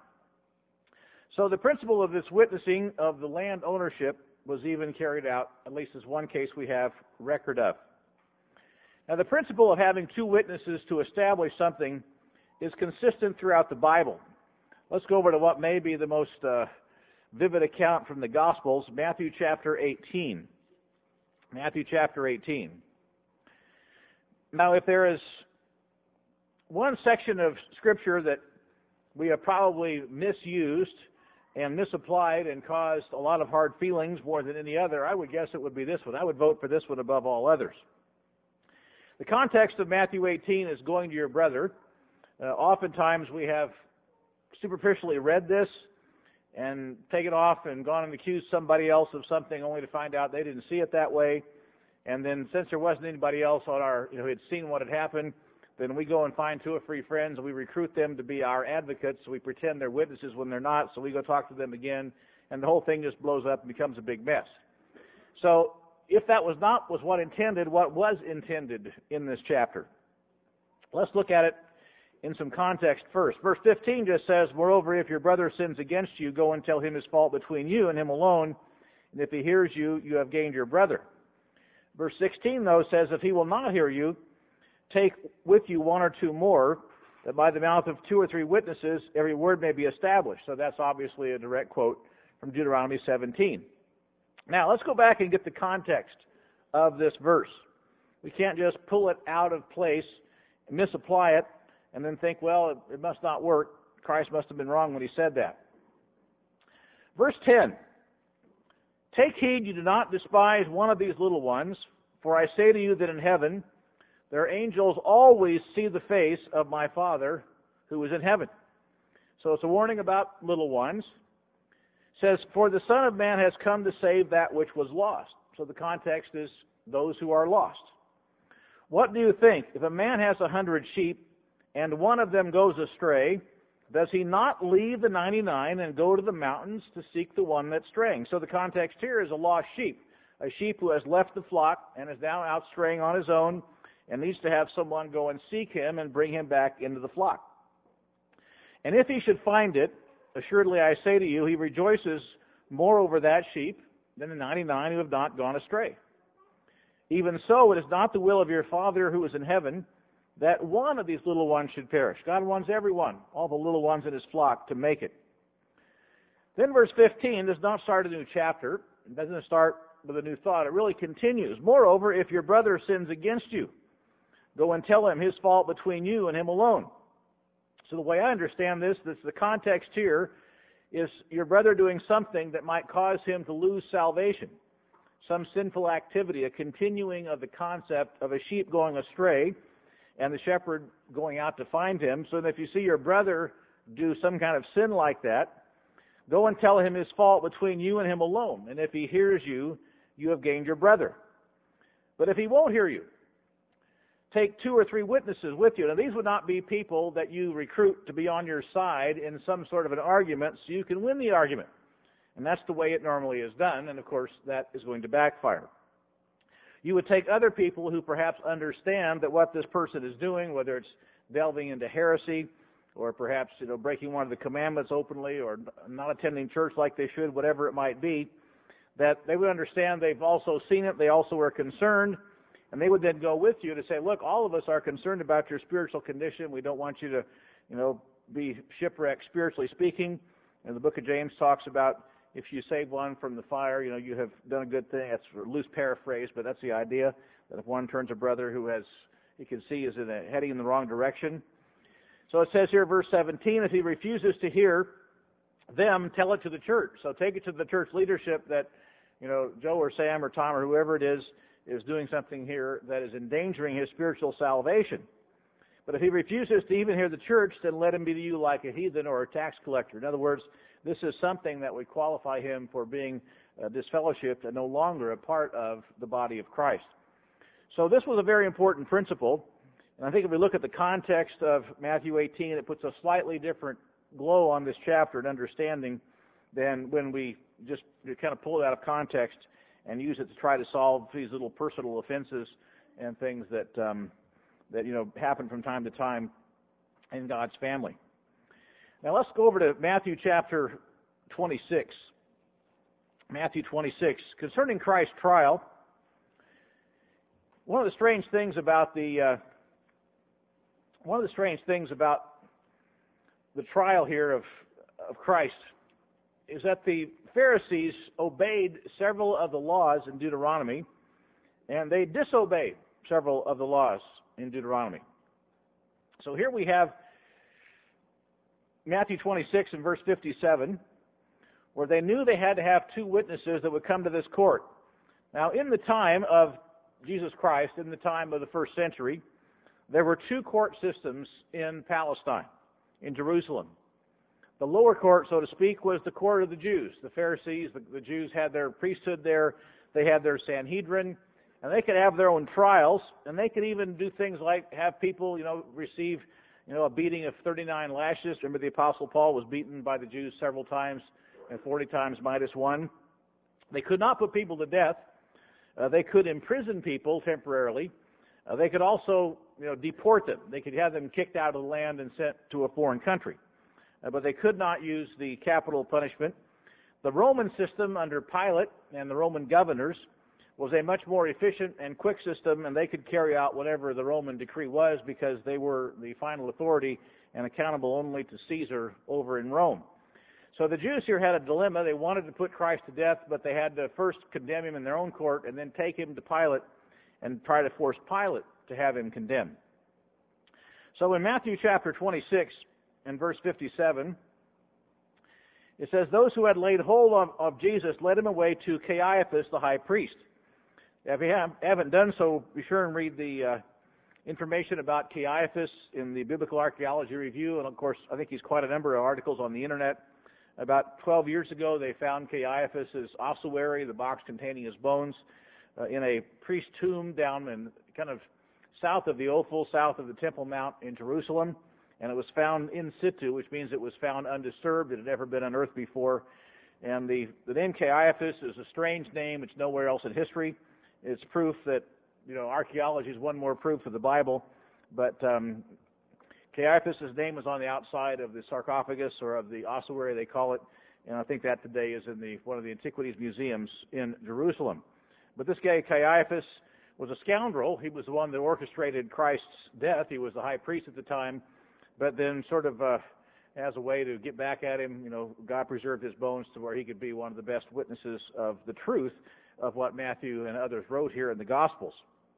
Speaker 1: So the principle of this witnessing of the land ownership was even carried out, at least as one case we have record of. Now, the principle of having 2 witnesses to establish something is consistent throughout the Bible. Let's go over to what may be the most vivid account from the Gospels, Matthew chapter 18. Matthew chapter 18. Now, if there is one section of Scripture that we have probably misused and misapplied and caused a lot of hard feelings more than any other, I would guess it would be this one. I would vote for this one above all others. The context of Matthew 18 is going to your brother. Oftentimes we have superficially read this and taken off and gone and accused somebody else of something only to find out they didn't see it that way. And then since there wasn't anybody else on our, who had seen what had happened, then we go and find 2 or 3 friends and we recruit them to be our advocates. So we pretend they're witnesses when they're not. So we go talk to them again, and the whole thing just blows up and becomes a big mess. So if that was what intended, what was intended in this chapter? Let's look at it in some context first. Verse 15 just says, moreover, if your brother sins against you, go and tell him his fault between you and him alone. And if he hears you, you have gained your brother. Verse 16, though, says, if he will not hear you, take with you 1 or 2 more, that by the mouth of 2 or 3 witnesses every word may be established. So that's obviously a direct quote from Deuteronomy 17. Now let's go back and get the context of this verse. We can't just pull it out of place, misapply it, and then think, well, it must not work. Christ must have been wrong when he said that. Verse 10, take heed you do not despise one of these little ones, for I say to you that in heaven their angels always see the face of my Father who is in heaven. So it's a warning about little ones. It says, for the Son of Man has come to save that which was lost. So the context is those who are lost. What do you think? If a man has 100 sheep and one of them goes astray, does he not leave the 99 and go to the mountains to seek the one that's straying? So the context here is a lost sheep, a sheep who has left the flock and is now out straying on his own and needs to have someone go and seek him and bring him back into the flock. And if he should find it, assuredly I say to you, he rejoices more over that sheep than the 99 who have not gone astray. Even so, it is not the will of your Father who is in heaven that one of these little ones should perish. God wants everyone, all the little ones in his flock, to make it. Then verse 15 does not start a new chapter. It doesn't start with a new thought. It really continues. Moreover, if your brother sins against you, go and tell him his fault between you and him alone. So the way I understand this, the context here is your brother doing something that might cause him to lose salvation. Some sinful activity, a continuing of the concept of a sheep going astray and the shepherd going out to find him. So that if you see your brother do some kind of sin like that, go and tell him his fault between you and him alone. And if he hears you, you have gained your brother. But if he won't hear you, take 2 or 3 witnesses with you. Now these would not be people that you recruit to be on your side in some sort of an argument so you can win the argument. And that's the way it normally is done, and of course that is going to backfire. You would take other people who perhaps understand that what this person is doing, whether it's delving into heresy or perhaps breaking one of the commandments openly or not attending church like they should, whatever it might be, that they would understand they've also seen it, they also are concerned, and they would then go with you to say, look, all of us are concerned about your spiritual condition. We don't want you to, be shipwrecked spiritually speaking. And the book of James talks about if you save one from the fire, you have done a good thing. That's a loose paraphrase, but that's the idea, that if one turns a brother who he can see is heading in the wrong direction. So it says here, verse 17, if he refuses to hear them, tell it to the church. So take it to the church leadership that, Joe or Sam or Tom or whoever it is doing something here that is endangering his spiritual salvation. But if he refuses to even hear the church, then let him be to you like a heathen or a tax collector. In other words, this is something that would qualify him for being disfellowshipped and no longer a part of the body of Christ. So this was a very important principle. And I think if we look at the context of Matthew 18, it puts a slightly different glow on this chapter and understanding than when we just kind of pull it out of context and use it to try to solve these little personal offenses and things that happen from time to time in God's family. Now let's go over to Matthew chapter 26. Matthew 26, concerning Christ's trial. One of the strange things about the trial here of Christ is that the Pharisees obeyed several of the laws in Deuteronomy, and they disobeyed several of the laws in Deuteronomy. So here we have Matthew 26 and verse 57, where they knew they had to have 2 witnesses that would come to this court. Now, in the time of Jesus Christ, in the time of the first century, there were 2 court systems in Palestine, in Jerusalem. The lower court, so to speak, was the court of the Jews. The Pharisees, the Jews had their priesthood there. They had their Sanhedrin, and they could have their own trials, and they could even do things like have people, receive, a beating of 39 lashes. Remember the Apostle Paul was beaten by the Jews several times, and 40 times minus 1. They could not put people to death. They could imprison people temporarily. They could also, deport them. They could have them kicked out of the land and sent to a foreign country. But they could not use the capital punishment. The Roman system under Pilate and the Roman governors was a much more efficient and quick system, and they could carry out whatever the Roman decree was because they were the final authority and accountable only to Caesar over in Rome. So the Jews here had a dilemma. They wanted to put Christ to death, but they had to first condemn him in their own court and then take him to Pilate and try to force Pilate to have him condemned. So in Matthew chapter 26 and verse 57, it says, those who had laid hold of Jesus led him away to Caiaphas, the high priest. If you haven't done so, be sure and read the information about Caiaphas in the Biblical Archaeology Review. And, of course, I think he's quite a number of articles on the Internet. About 12 years ago, they found Caiaphas' ossuary, the box containing his bones, in a priest tomb down in kind of south of the Ophel, south of the Temple Mount in Jerusalem. And it was found in situ, which means it was found undisturbed. It had never been unearthed before. And the name Caiaphas is a strange name. It's nowhere else in history. It's proof that, archaeology is one more proof of the Bible. But Caiaphas' name is on the outside of the sarcophagus, or of the ossuary, they call it. And I think that today is in one of the antiquities museums in Jerusalem. But this guy, Caiaphas, was a scoundrel. He was the one that orchestrated Christ's death. He was the high priest at the time. But then sort of as a way to get back at him, God preserved his bones to where he could be one of the best witnesses of the truth of what Matthew and others wrote here in the Gospels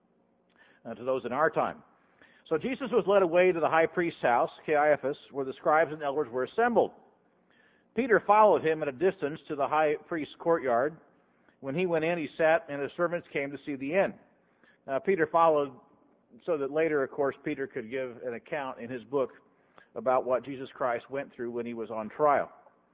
Speaker 1: to those in our time. So Jesus was led away to the high priest's house, Caiaphas, where the scribes and elders were assembled. Peter followed him at a distance to the high priest's courtyard. When he went in, he sat, and his servants came to see the end. Peter followed so that later, of course, Peter could give an account in his book about what Jesus Christ went through when he was on trial.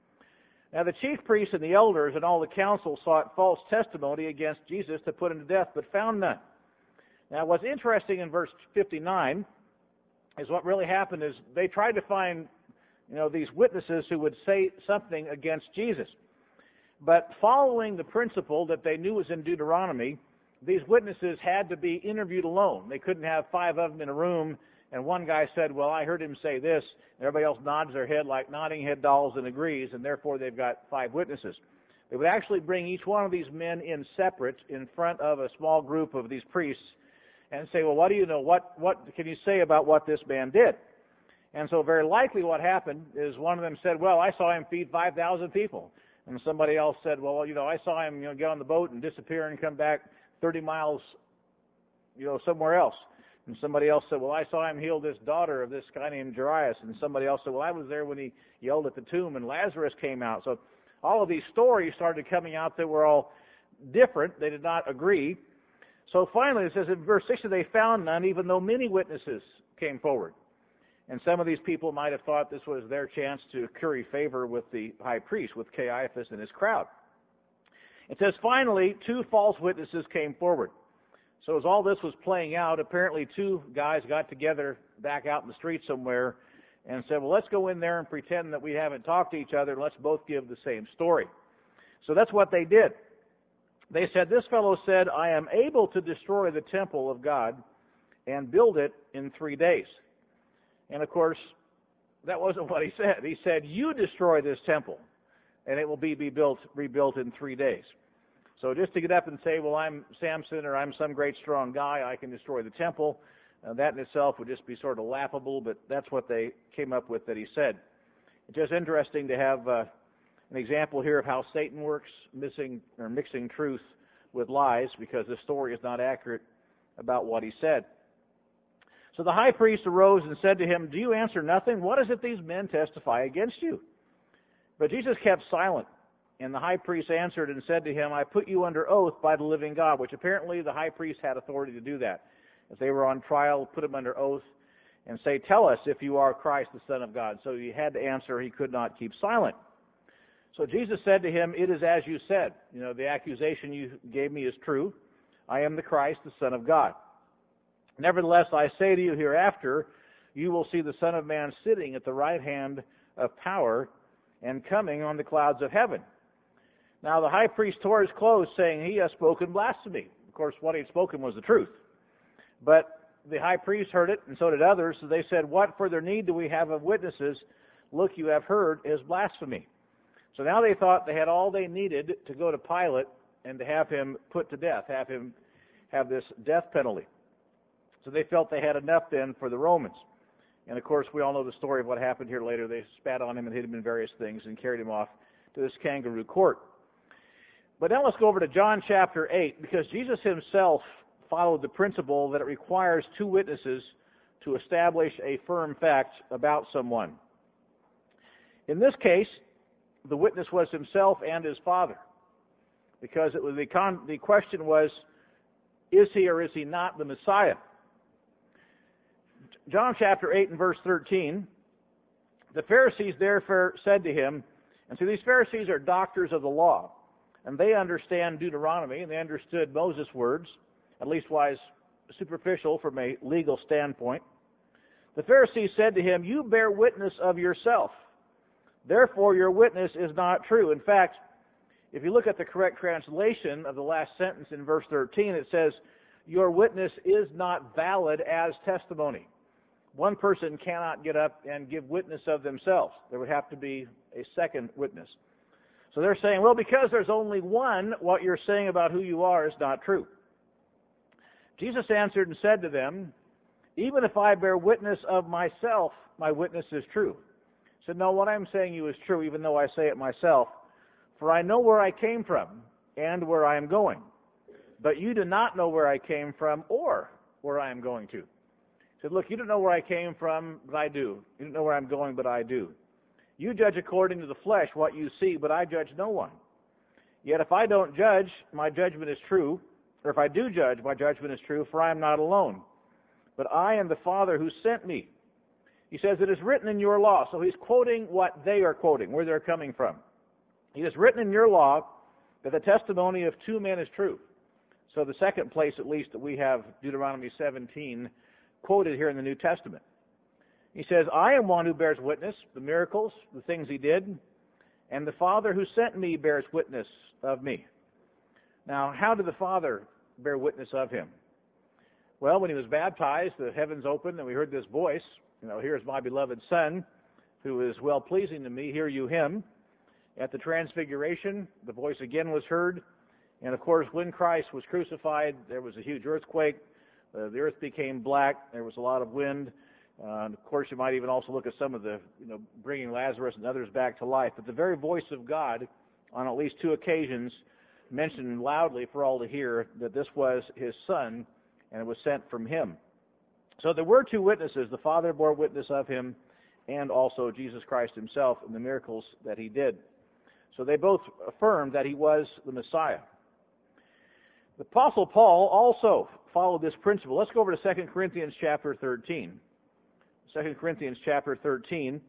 Speaker 1: Now the chief priests and the elders and all the council sought false testimony against Jesus to put him to death, but found none. Now what's interesting in verse 59 is what really happened is they tried to find, these witnesses who would say something against Jesus. But following the principle that they knew was in Deuteronomy, these witnesses had to be interviewed alone. They couldn't have 5 of them in a room, and one guy said, well, I heard him say this, and everybody else nods their head like nodding head dolls and agrees, and therefore they've got 5 witnesses. They would actually bring each one of these men in separate in front of a small group of these priests and say, well, what do you know? What can you say about what this man did? And so very likely what happened is one of them said, well, I saw him feed 5,000 people. And somebody else said, well, I saw him get on the boat and disappear and come back 30 miles, somewhere else. And somebody else said, well, I saw him heal this daughter of this guy named Jairus. And somebody else said, well, I was there when he yelled at the tomb and Lazarus came out. So all of these stories started coming out that were all different. They did not agree. So finally, it says in verse 60, they found none, even though many witnesses came forward. And some of these people might have thought this was their chance to curry favor with the high priest, with Caiaphas and his crowd. It says, finally, 2 false witnesses came forward. So as all this was playing out, apparently 2 guys got together back out in the street somewhere and said, well, let's go in there and pretend that we haven't talked to each other, and let's both give the same story. So that's what they did. They said, this fellow said, I am able to destroy the temple of God and build it in 3 days. And, of course, that wasn't what he said. He said, you destroy this temple, and it will be rebuilt in 3 days. So just to get up and say, well, I'm Samson or I'm some great strong guy, I can destroy the temple, that in itself would just be sort of laughable, but that's what they came up with that he said. It's just interesting to have an example here of how Satan works, mixing truth with lies, because the story is not accurate about what he said. So the high priest arose and said to him, do you answer nothing? What is it these men testify against you? But Jesus kept silent. And the high priest answered and said to him, I put you under oath by the living God, which apparently the high priest had authority to do that. If they were on trial, put him under oath and say, tell us if you are Christ, the Son of God. So he had to answer. He could not keep silent. So Jesus said to him, it is as you said. The accusation you gave me is true. I am the Christ, the Son of God. Nevertheless, I say to you, hereafter, you will see the Son of Man sitting at the right hand of power and coming on the clouds of heaven. Now the high priest tore his clothes, saying, he has spoken blasphemy. Of course, what he had spoken was the truth. But the high priest heard it, and so did others. So they said, what further need do we have of witnesses? Look, you have heard is blasphemy. So now they thought they had all they needed to go to Pilate and to have him put to death, have him have this death penalty. So they felt they had enough then for the Romans. And, of course, we all know the story of what happened here later. They spat on him and hit him in various things and carried him off to this kangaroo court. But now let's go over to John chapter 8, because Jesus himself followed the principle that it requires two witnesses to establish a firm fact about someone. In this case, the witness was himself and his father, because it was the question was, is he or is he not the Messiah? John chapter 8 and verse 13, the Pharisees therefore said to him, and so these Pharisees are doctors of the law, and they understand Deuteronomy, and they understood Moses' words, at least wise superficial from a legal standpoint. The Pharisees said to him, you bear witness of yourself. Therefore, your witness is not true. In fact, if you look at the correct translation of the last sentence in verse 13, it says, your witness is not valid as testimony. One person cannot get up and give witness of themselves. There would have to be a second witness. So they're saying, well, because there's only one, what you're saying about who you are is not true. Jesus answered and said to them, even if I bear witness of myself, my witness is true. He said, no, what I'm saying to you is true, even though I say it myself. For I know where I came from and where I am going. But you do not know where I came from or where I am going to. He said, look, you don't know where I came from, but I do. You don't know where I'm going, but I do. You judge according to the flesh what you see, but I judge no one. Yet if I don't judge, my judgment is true. Or if I do judge, my judgment is true, for I am not alone. But I and the Father who sent me. He says, it is written in your law. So he's quoting what they are quoting, where they're coming from. It is written in your law that the testimony of two men is true. So the second place, at least, that we have Deuteronomy 17 quoted here in the New Testament. He says, I am one who bears witness, the miracles, the things he did, and the Father who sent me bears witness of me. Now, how did the Father bear witness of him? Well, when he was baptized, the heavens opened, and we heard this voice, here's my beloved Son, who is well-pleasing to me, hear you him. At the Transfiguration, the voice again was heard, and of course, when Christ was crucified, there was a huge earthquake. The earth became black. There was a lot of wind. And of course, you might even also look at some of the, bringing Lazarus and others back to life. But the very voice of God, on at least two occasions, mentioned loudly for all to hear that this was his Son, and it was sent from him. So there were two witnesses. The Father bore witness of him, and also Jesus Christ himself and the miracles that he did. So they both affirmed that he was the Messiah. The Apostle Paul also followed this principle. Let's go over to 2 Corinthians chapter 13. 2 Corinthians chapter 13.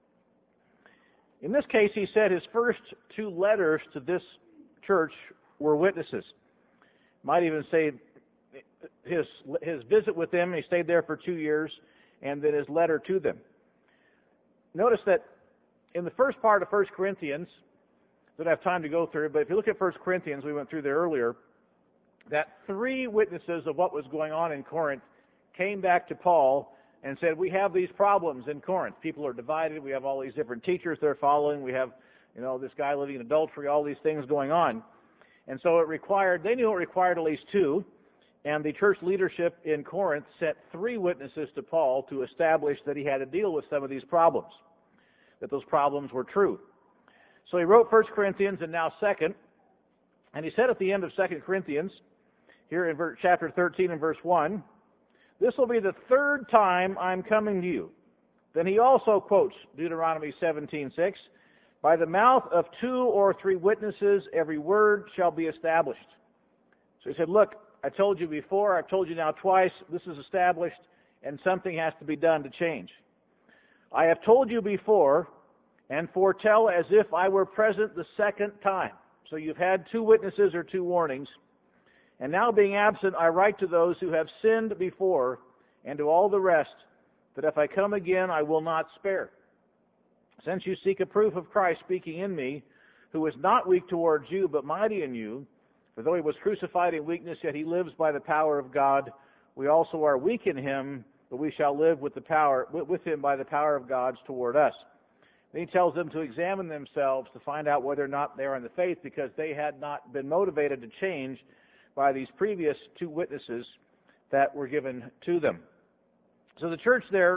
Speaker 1: In this case, he said his first two letters to this church were witnesses. Might even say his visit with them, he stayed there for 2 years, and then his letter to them. Notice that in the first part of 1 Corinthians, I don't have time to go through, but if you look at 1 Corinthians, we went through there earlier, that three witnesses of what was going on in Corinth came back to Paul and said, we have these problems in Corinth. People are divided. We have all these different teachers they're following. We have, this guy living in adultery, all these things going on. And so they knew it required at least two, and the church leadership in Corinth sent three witnesses to Paul to establish that he had to deal with some of these problems, that those problems were true. So he wrote 1 Corinthians and now 2nd, and he said at the end of 2 Corinthians, here in chapter 13 and verse 1, this will be the third time I'm coming to you. Then he also quotes Deuteronomy 17:6, by the mouth of 2 or 3 witnesses, every word shall be established. So he said, look, I told you before, I've told you now twice, this is established, and something has to be done to change. I have told you before, and foretell as if I were present the second time. So you've had 2 witnesses or 2 warnings. And now being absent, I write to those who have sinned before, and to all the rest, that if I come again, I will not spare. Since you seek a proof of Christ speaking in me, who is not weak towards you, but mighty in you, for though he was crucified in weakness, yet he lives by the power of God, we also are weak in him, but we shall live with him by the power of God toward us. Then he tells them to examine themselves to find out whether or not they are in the faith, because they had not been motivated to change by these previous 2 witnesses that were given to them. So the church there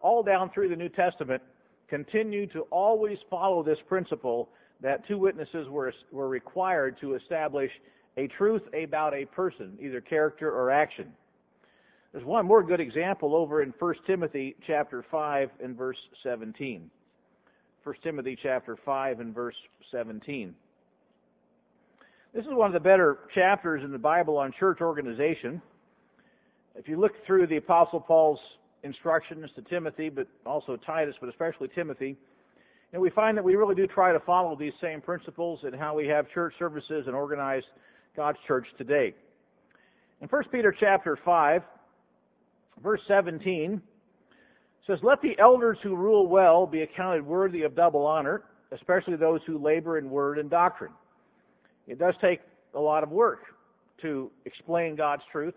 Speaker 1: all down through the New Testament, continue to always follow this principle that two witnesses were required to establish a truth about a person, either character or action. There's one more good example over in 1 Timothy chapter 5 and verse 17. 1 Timothy chapter 5 and verse 17. This is one of the better chapters in the Bible on church organization. If you look through the Apostle Paul's instructions to Timothy, but also Titus, but especially Timothy, and we find that we really do try to follow these same principles in how we have church services and organize God's church today. In 1 Peter chapter 5, verse 17, says, "Let the elders who rule well be accounted worthy of double honor, especially those who labor in word and doctrine." It does take a lot of work to explain God's truth,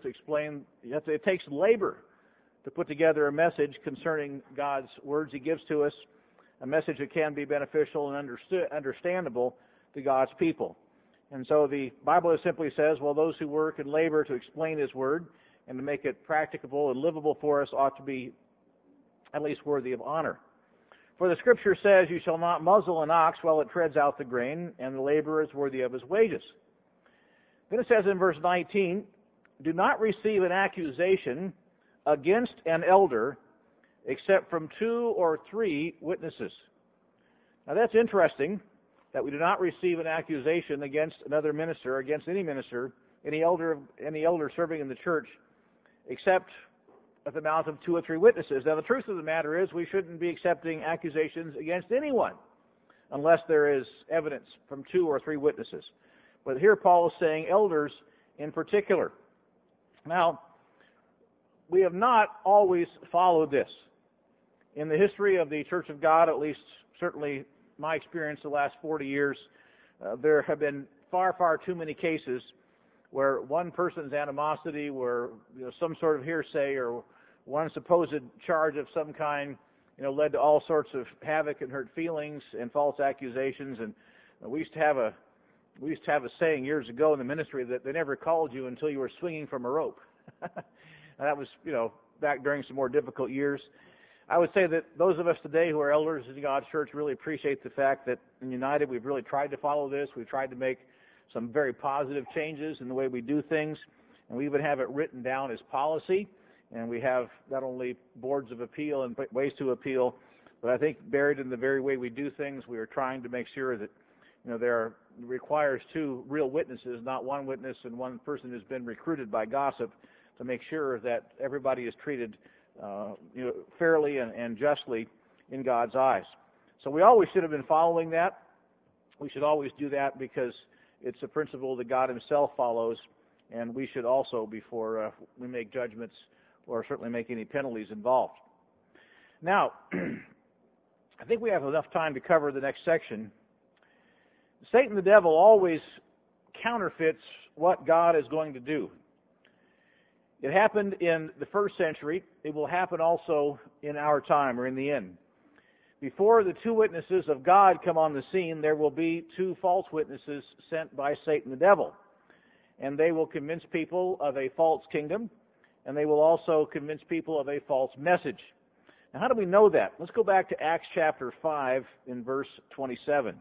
Speaker 1: it takes labor to put together a message concerning God's words He gives to us, a message that can be beneficial and understandable to God's people. And so the Bible simply says, well, those who work and labor to explain His word and to make it practicable and livable for us ought to be at least worthy of honor. For the Scripture says, "You shall not muzzle an ox while it treads out the grain, and the laborer is worthy of his wages." Then it says in verse 19, "Do not receive an accusation against an elder except from 2 or 3 witnesses." Now that's interesting, that we do not receive an accusation against another minister, against any minister, any elder serving in the church, except at the amount of 2 or 3 witnesses. Now the truth of the matter is we shouldn't be accepting accusations against anyone unless there is evidence from 2 or 3 witnesses. But here Paul is saying elders in particular. Now, we have not always followed this. In the history of the Church of God, at least certainly my experience the last 40 years, there have been far, far too many cases where one person's animosity, where some sort of hearsay or one supposed charge of some kind, led to all sorts of havoc and hurt feelings and false accusations. And we used to have a saying years ago in the ministry that they never called you until you were swinging from a rope. And that was, back during some more difficult years. I would say that those of us today who are elders in God's church really appreciate the fact that in United we've really tried to follow this. We've tried to make some very positive changes in the way we do things, and we even have it written down as policy, and we have not only boards of appeal and ways to appeal, but I think buried in the very way we do things, we are trying to make sure that there requires 2 real witnesses, not 1 witness and 1 person who's been recruited by gossip, to make sure that everybody is treated fairly and justly in God's eyes. So we always should have been following that. We should always do that because it's a principle that God Himself follows, and we should also before we make judgments or certainly make any penalties involved. Now, I think we have enough time to cover the next section. Satan the devil always counterfeits what God is going to do. It happened in the first century. It will happen also in our time or in the end. Before the 2 witnesses of God come on the scene, there will be 2 false witnesses sent by Satan the devil. And they will convince people of a false kingdom, and they will also convince people of a false message. Now, how do we know that? Let's go back to Acts chapter 5 in verse 27.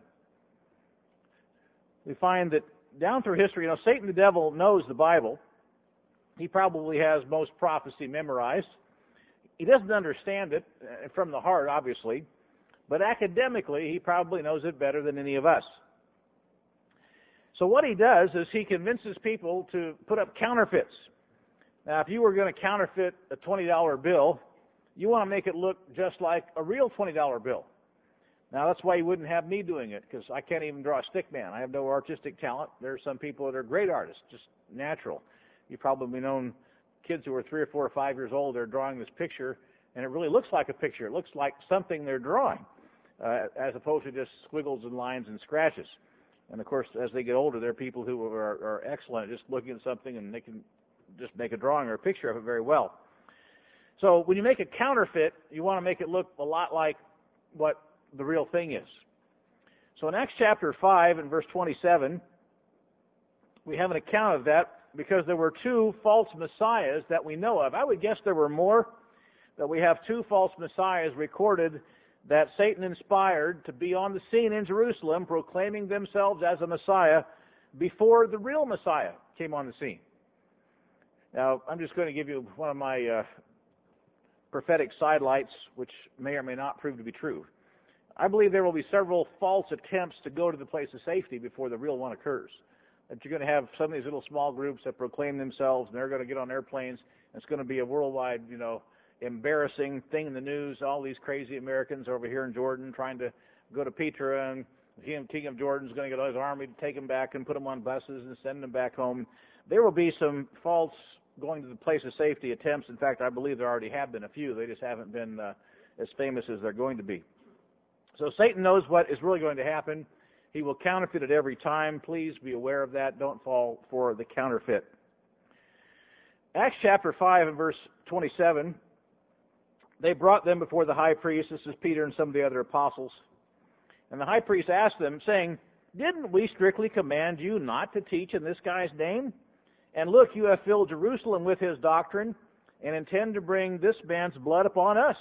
Speaker 1: We find that down through history, Satan the devil knows the Bible. He probably has most prophecy memorized. He doesn't understand it from the heart, obviously, but academically, he probably knows it better than any of us. So what he does is he convinces people to put up counterfeits. Now, if you were going to counterfeit a $20 bill, you want to make it look just like a real $20 bill. Now, that's why you wouldn't have me doing it, because I can't even draw a stick man. I have no artistic talent. There are some people that are great artists, just natural. You've probably known kids who are 3 or 4 or 5 years old, they're drawing this picture, and it really looks like a picture. It looks like something they're drawing, as opposed to just squiggles and lines and scratches. And, of course, as they get older, there are people who are excellent at just looking at something, and they can just make a drawing or a picture of it very well. So when you make a counterfeit, you want to make it look a lot like what the real thing is. So in Acts chapter 5 and verse 27, we have an account of that because there were 2 false messiahs that we know of. I would guess there were more, that we have two false messiahs recorded that Satan inspired to be on the scene in Jerusalem, proclaiming themselves as a Messiah before the real Messiah came on the scene. Now, I'm just going to give you one of my prophetic sidelights, which may or may not prove to be true. I believe there will be several false attempts to go to the place of safety before the real one occurs. That you're going to have some of these little small groups that proclaim themselves, and they're going to get on airplanes. It's going to be a worldwide, embarrassing thing in the news. All these crazy Americans over here in Jordan trying to go to Petra, and the king of Jordan is going to get his army to take them back and put them on buses and send them back home. There will be some false going to the place of safety attempts. In fact, I believe there already have been a few. They just haven't been as famous as they're going to be. So Satan knows what is really going to happen. He will counterfeit it every time. Please be aware of that. Don't fall for the counterfeit. Acts chapter 5 and verse 27, they brought them before the high priest. This is Peter and some of the other apostles. And the high priest asked them, saying, "Didn't we strictly command you not to teach in this guy's name? And look, you have filled Jerusalem with his doctrine and intend to bring this man's blood upon us."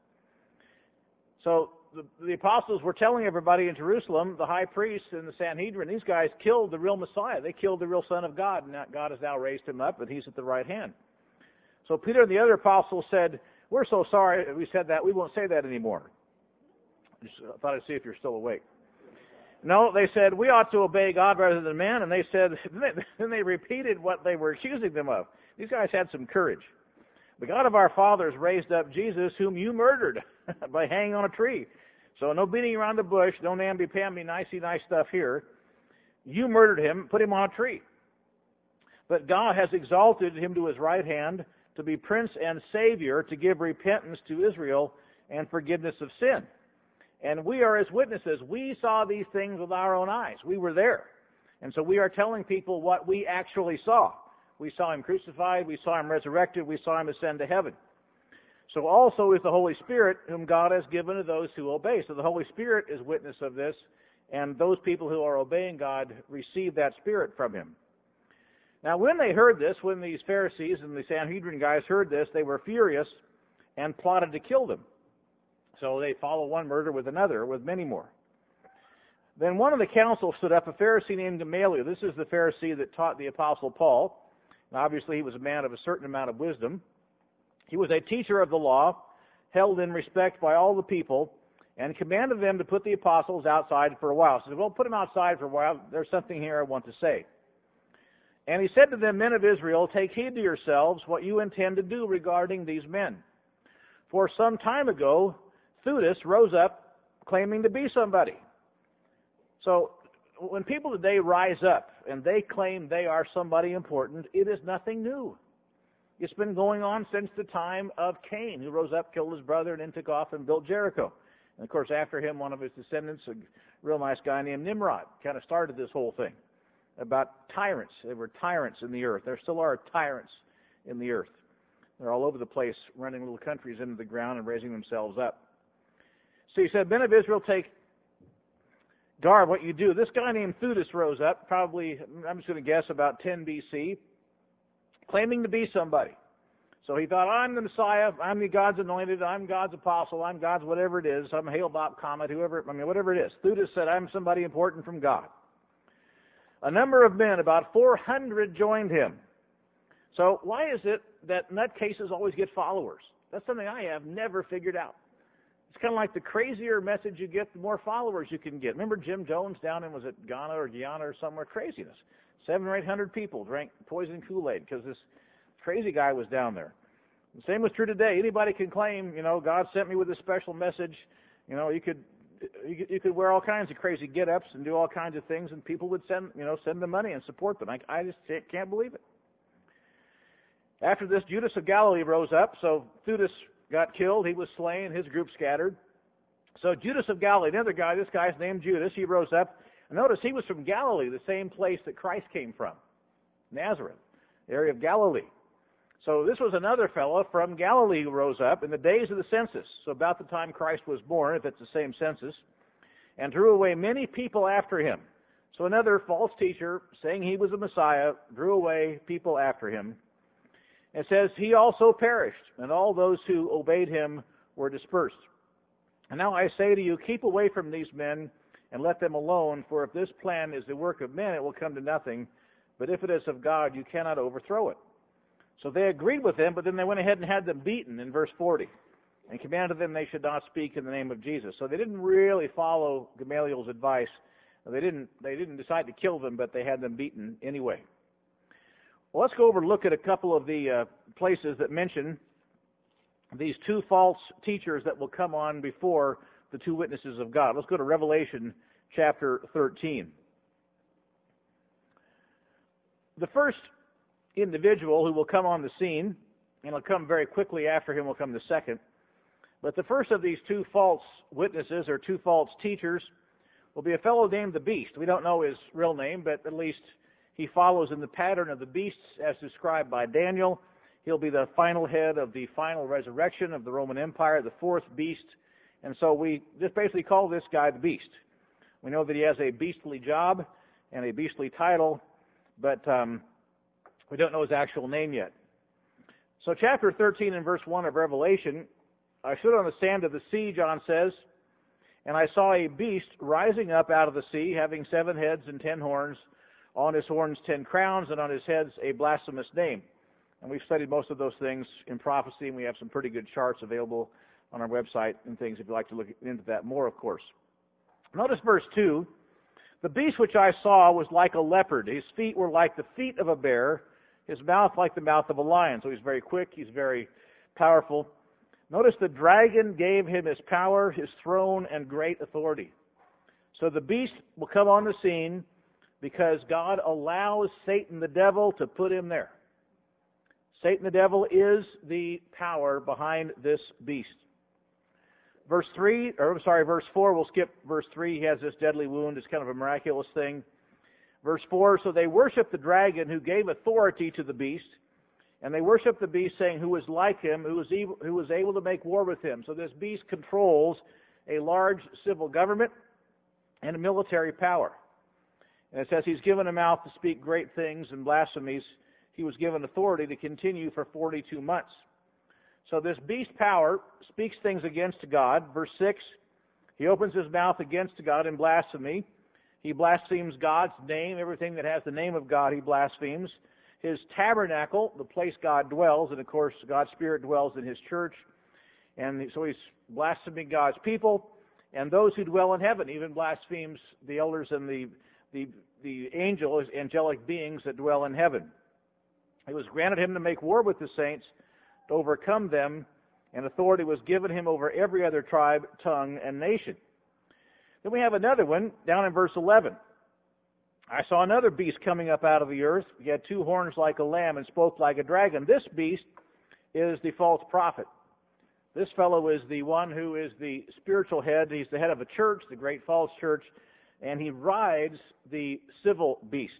Speaker 1: So the apostles were telling everybody in Jerusalem, the high priest and the Sanhedrin, these guys killed the real Messiah. They killed the real Son of God, and God has now raised him up, and he's at the right hand. So Peter and the other apostles said, "We're so sorry we said that. We won't say that anymore." Just thought I'd see if you're still awake. No, they said, "We ought to obey God rather than man." And they said, then they repeated what they were accusing them of. These guys had some courage. "The God of our fathers raised up Jesus, whom you murdered by hanging on a tree." So no beating around the bush, no namby-pamby, nicey-nice stuff here. You murdered him, put him on a tree. But God has exalted him to his right hand to be Prince and Savior, to give repentance to Israel and forgiveness of sin. And we are his witnesses. We saw these things with our own eyes. We were there. And so we are telling people what we actually saw. We saw him crucified. We saw him resurrected. We saw him ascend to heaven. So also is the Holy Spirit, whom God has given to those who obey. So the Holy Spirit is witness of this, and those people who are obeying God receive that Spirit from him. Now when they heard this, when these Pharisees and the Sanhedrin guys heard this, they were furious and plotted to kill them. So they follow one murder with another, with many more. Then one of the council stood up, a Pharisee named Gamaliel. This is the Pharisee that taught the Apostle Paul. And obviously he was a man of a certain amount of wisdom. He was a teacher of the law, held in respect by all the people, and commanded them to put the apostles outside for a while. He said, "Well, put them outside for a while. There's something here I want to say." And he said to them, "Men of Israel, take heed to yourselves what you intend to do regarding these men. For some time ago, Theudas rose up claiming to be somebody." So when people today rise up and they claim they are somebody important, it is nothing new. It's been going on since the time of Cain, who rose up, killed his brother, and then took off and built Jericho. And, of course, after him, one of his descendants, a real nice guy named Nimrod, kind of started this whole thing about tyrants. There were tyrants in the earth. There still are tyrants in the earth. They're all over the place, running little countries into the ground and raising themselves up. So he said, "Men of Israel, take guard what you do." This guy named Theudas rose up, probably, I'm just going to guess, about 10 BC, claiming to be somebody. So he thought, "I'm the Messiah, I'm the God's anointed, I'm God's apostle, I'm God's whatever it is, I'm Hale-Bopp Comet, whatever it is." Theudas said, "I'm somebody important from God." A number of men, about 400, joined him. So why is it that nutcases always get followers? That's something I have never figured out. It's kind of like the crazier message you get, the more followers you can get. Remember Jim Jones down in, was it Ghana or Guyana or somewhere? Craziness. 700 or 800 people drank poison Kool-Aid because this crazy guy was down there. The same was true today. Anybody can claim, God sent me with a special message. You could wear all kinds of crazy get-ups and do all kinds of things, and people would send them money and support them. I just can't believe it. After this, Judas of Galilee rose up. So Theudas got killed. He was slain. His group scattered. So Judas of Galilee, the other guy, this guy's named Judas, he rose up. Notice he was from Galilee, the same place that Christ came from, Nazareth, the area of Galilee. So this was another fellow from Galilee who rose up in the days of the census, so about the time Christ was born, if it's the same census, and drew away many people after him. So another false teacher, saying he was a Messiah, drew away people after him. It says, he also perished, and all those who obeyed him were dispersed. And now I say to you, keep away from these men and let them alone, for if this plan is the work of men, it will come to nothing. But if it is of God, you cannot overthrow it. So they agreed with him, but then they went ahead and had them beaten in verse 40 and commanded them they should not speak in the name of Jesus. So they didn't really follow Gamaliel's advice. They didn't decide to kill them, but they had them beaten anyway. Well, let's go over and look at a couple of the places that mention these two false teachers that will come on before the two witnesses of God. Let's go to Revelation chapter 13. The first individual who will come on the scene, and he'll come very quickly after him will come the second, but the first of these two false witnesses or two false teachers will be a fellow named the Beast. We don't know his real name, but at least he follows in the pattern of the beasts as described by Daniel. He'll be the final head of the final resurrection of the Roman Empire, the fourth beast. And so we just basically call this guy the Beast. We know that he has a beastly job and a beastly title, but we don't know his actual name yet. So chapter 13 and verse 1 of Revelation, I stood on the sand of the sea, John says, and I saw a beast rising up out of the sea, having 7 heads and 10 horns, on his horns 10 crowns, and on his heads a blasphemous name. And we've studied most of those things in prophecy, and we have some pretty good charts available on our website and things if you'd like to look into that more, of course. Notice verse 2. The beast which I saw was like a leopard. His feet were like the feet of a bear, his mouth like the mouth of a lion. So he's very quick, he's very powerful. Notice the dragon gave him his power, his throne, and great authority. So the beast will come on the scene because God allows Satan the devil to put him there. Satan the devil is the power behind this beast. Verse 4, we'll skip verse 3. He has this deadly wound. It's kind of a miraculous thing. Verse 4, so they worshiped the dragon who gave authority to the beast, and they worshiped the beast saying who was like him, who was able to make war with him. So this beast controls a large civil government and a military power. And it says he's given a mouth to speak great things and blasphemies. He was given authority to continue for 42 months. So this beast power speaks things against God. Verse 6, he opens his mouth against God in blasphemy. He blasphemes God's name. Everything that has the name of God he blasphemes. His tabernacle, the place God dwells, and of course God's Spirit dwells in his church. And so he's blaspheming God's people. And those who dwell in heaven even blasphemes the elders and the angelic beings that dwell in heaven. It was granted him to make war with the saints, to overcome them, and authority was given him over every other tribe, tongue, and nation. Then we have another one down in verse 11. I saw another beast coming up out of the earth. He had 2 horns like a lamb and spoke like a dragon. This beast is the false prophet. This fellow is the one who is the spiritual head. He's the head of a church, the great false church, and he rides the civil beast.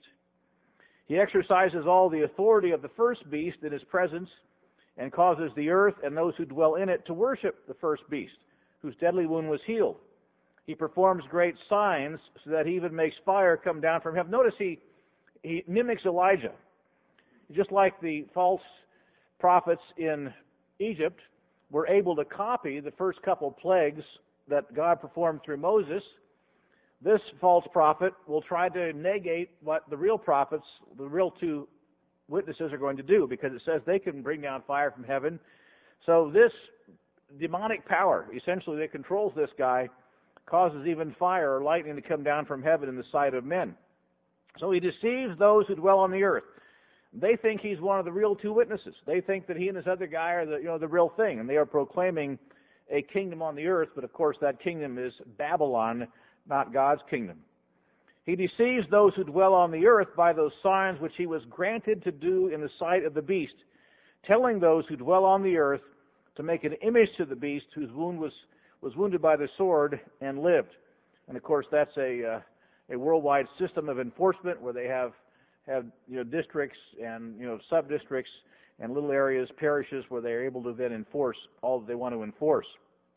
Speaker 1: He exercises all the authority of the first beast in his presence and causes the earth and those who dwell in it to worship the first beast, whose deadly wound was healed. He performs great signs so that he even makes fire come down from heaven. Notice he mimics Elijah. Just like the false prophets in Egypt were able to copy the first couple plagues that God performed through Moses, this false prophet will try to negate what the real prophets, the real 2 witnesses are going to do, because it says they can bring down fire from heaven. So this demonic power, essentially, that controls this guy, causes even fire or lightning to come down from heaven in the sight of men. So he deceives those who dwell on the earth. They think he's one of the real 2 witnesses. They think that he and this other guy are the real thing, and they are proclaiming a kingdom on the earth, but of course that kingdom is Babylon, not God's kingdom. He deceives those who dwell on the earth by those signs which he was granted to do in the sight of the beast, telling those who dwell on the earth to make an image to the beast whose wound was wounded by the sword and lived. And of course that's a worldwide system of enforcement where they have districts and sub-districts and little areas, parishes, where they are able to then enforce all that they want to enforce.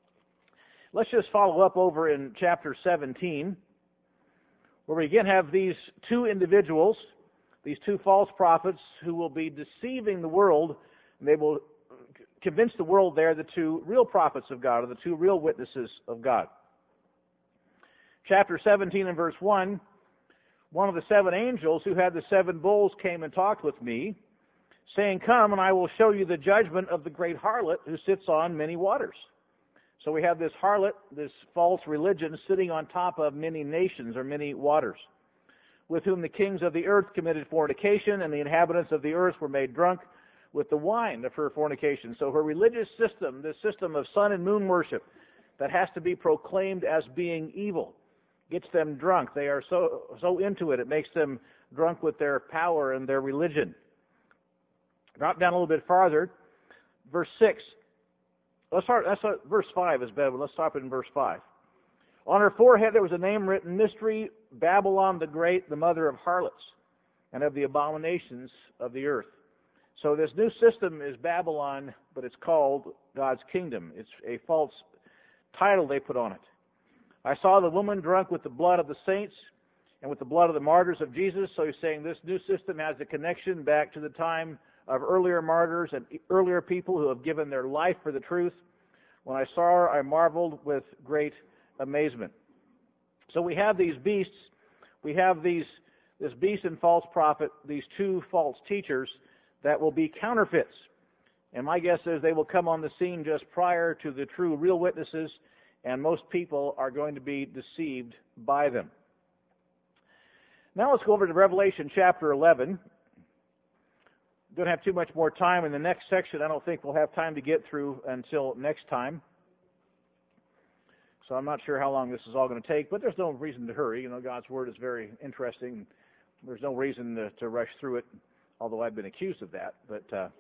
Speaker 1: Let's just follow up over in chapter 17, where we again have these 2 individuals, these 2 false prophets who will be deceiving the world And they will convince the world they're the two real prophets of God, or the two real witnesses of God. Chapter 17 and verse 1, one of the seven angels who had the seven bowls came and talked with me, saying, "Come, and I will show you the judgment of the great harlot who sits on many waters." So we have this harlot, this false religion, sitting on top of many nations or many waters, with whom the kings of the earth committed fornication, and the inhabitants of the earth were made drunk with the wine of her fornication. So her religious system, this system of sun and moon worship that has to be proclaimed as being evil, gets them drunk. They are so into it, it makes them drunk with their power and their religion. Drop down a little bit farther, verse 6. Verse 5 is better, but let's stop it in verse 5. On her forehead there was a name written, Mystery, Babylon the Great, the mother of harlots, and of the abominations of the earth. So this new system is Babylon, but it's called God's kingdom. It's a false title they put on it. I saw the woman drunk with the blood of the saints and with the blood of the martyrs of Jesus. So he's saying this new system has a connection back to the time of earlier martyrs and earlier people who have given their life for the truth. When I saw her, I marveled with great amazement. So we have these beasts. We have this beast and false prophet, these two false teachers that will be counterfeits. And my guess is they will come on the scene just prior to the true real witnesses, and most people are going to be deceived by them. Now let's go over to Revelation chapter 11. Don't have too much more time in the next section. I don't think we'll have time to get through until next time. So I'm not sure how long this is all going to take, but there's no reason to hurry. You know, God's Word is very interesting. There's no reason to rush through it, although I've been accused of that. But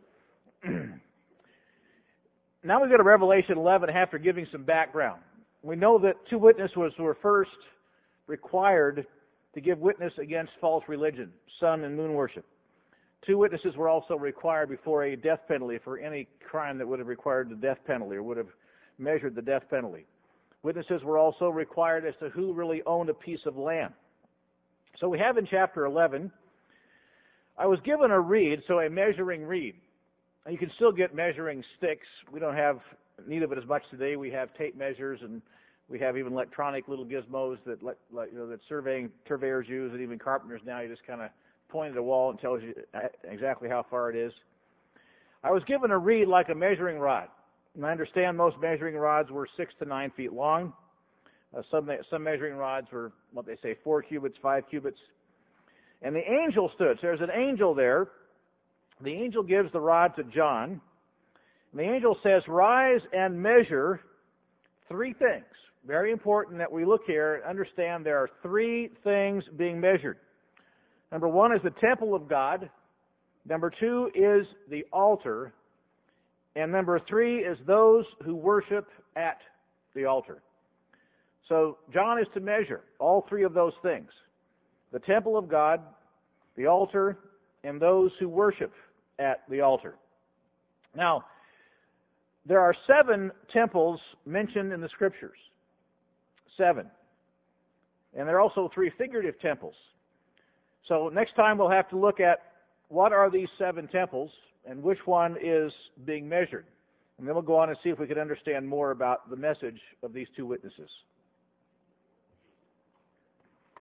Speaker 1: now we go to Revelation 11 after giving some background. We know that two witnesses were first required to give witness against false religion, sun and moon worship. Two witnesses were also required before a death penalty for any crime that would have required the death penalty or would have measured the death penalty. Witnesses were also required as to who really owned a piece of land. So we have in chapter 11, I was given a reed, so a measuring reed. You can still get measuring sticks. We don't have need of it as much today. We have tape measures, and we have even electronic little gizmos that surveyors use, and even carpenters now. You just kind of point at a wall and tells you exactly how far it is. I was given a reed like a measuring rod. And I understand most measuring rods were 6 to 9 feet long. Some measuring rods were, 4 cubits, 5 cubits. And the angel stood. So there's an angel there. The angel gives the rod to John. And the angel says, "Rise and measure 3 things." Very important that we look here and understand there are 3 things being measured. Number 1 is the temple of God. Number 2 is the altar. And number 3 is those who worship at the altar. So John is to measure all 3 of those things: the temple of God, the altar, and those who worship at the altar. Now, there are 7 temples mentioned in the Scriptures. 7. And there are also 3 figurative temples. So next time we'll have to look at what are these 7 temples and which one is being measured. And then we'll go on and see if we can understand more about the message of these 2 witnesses.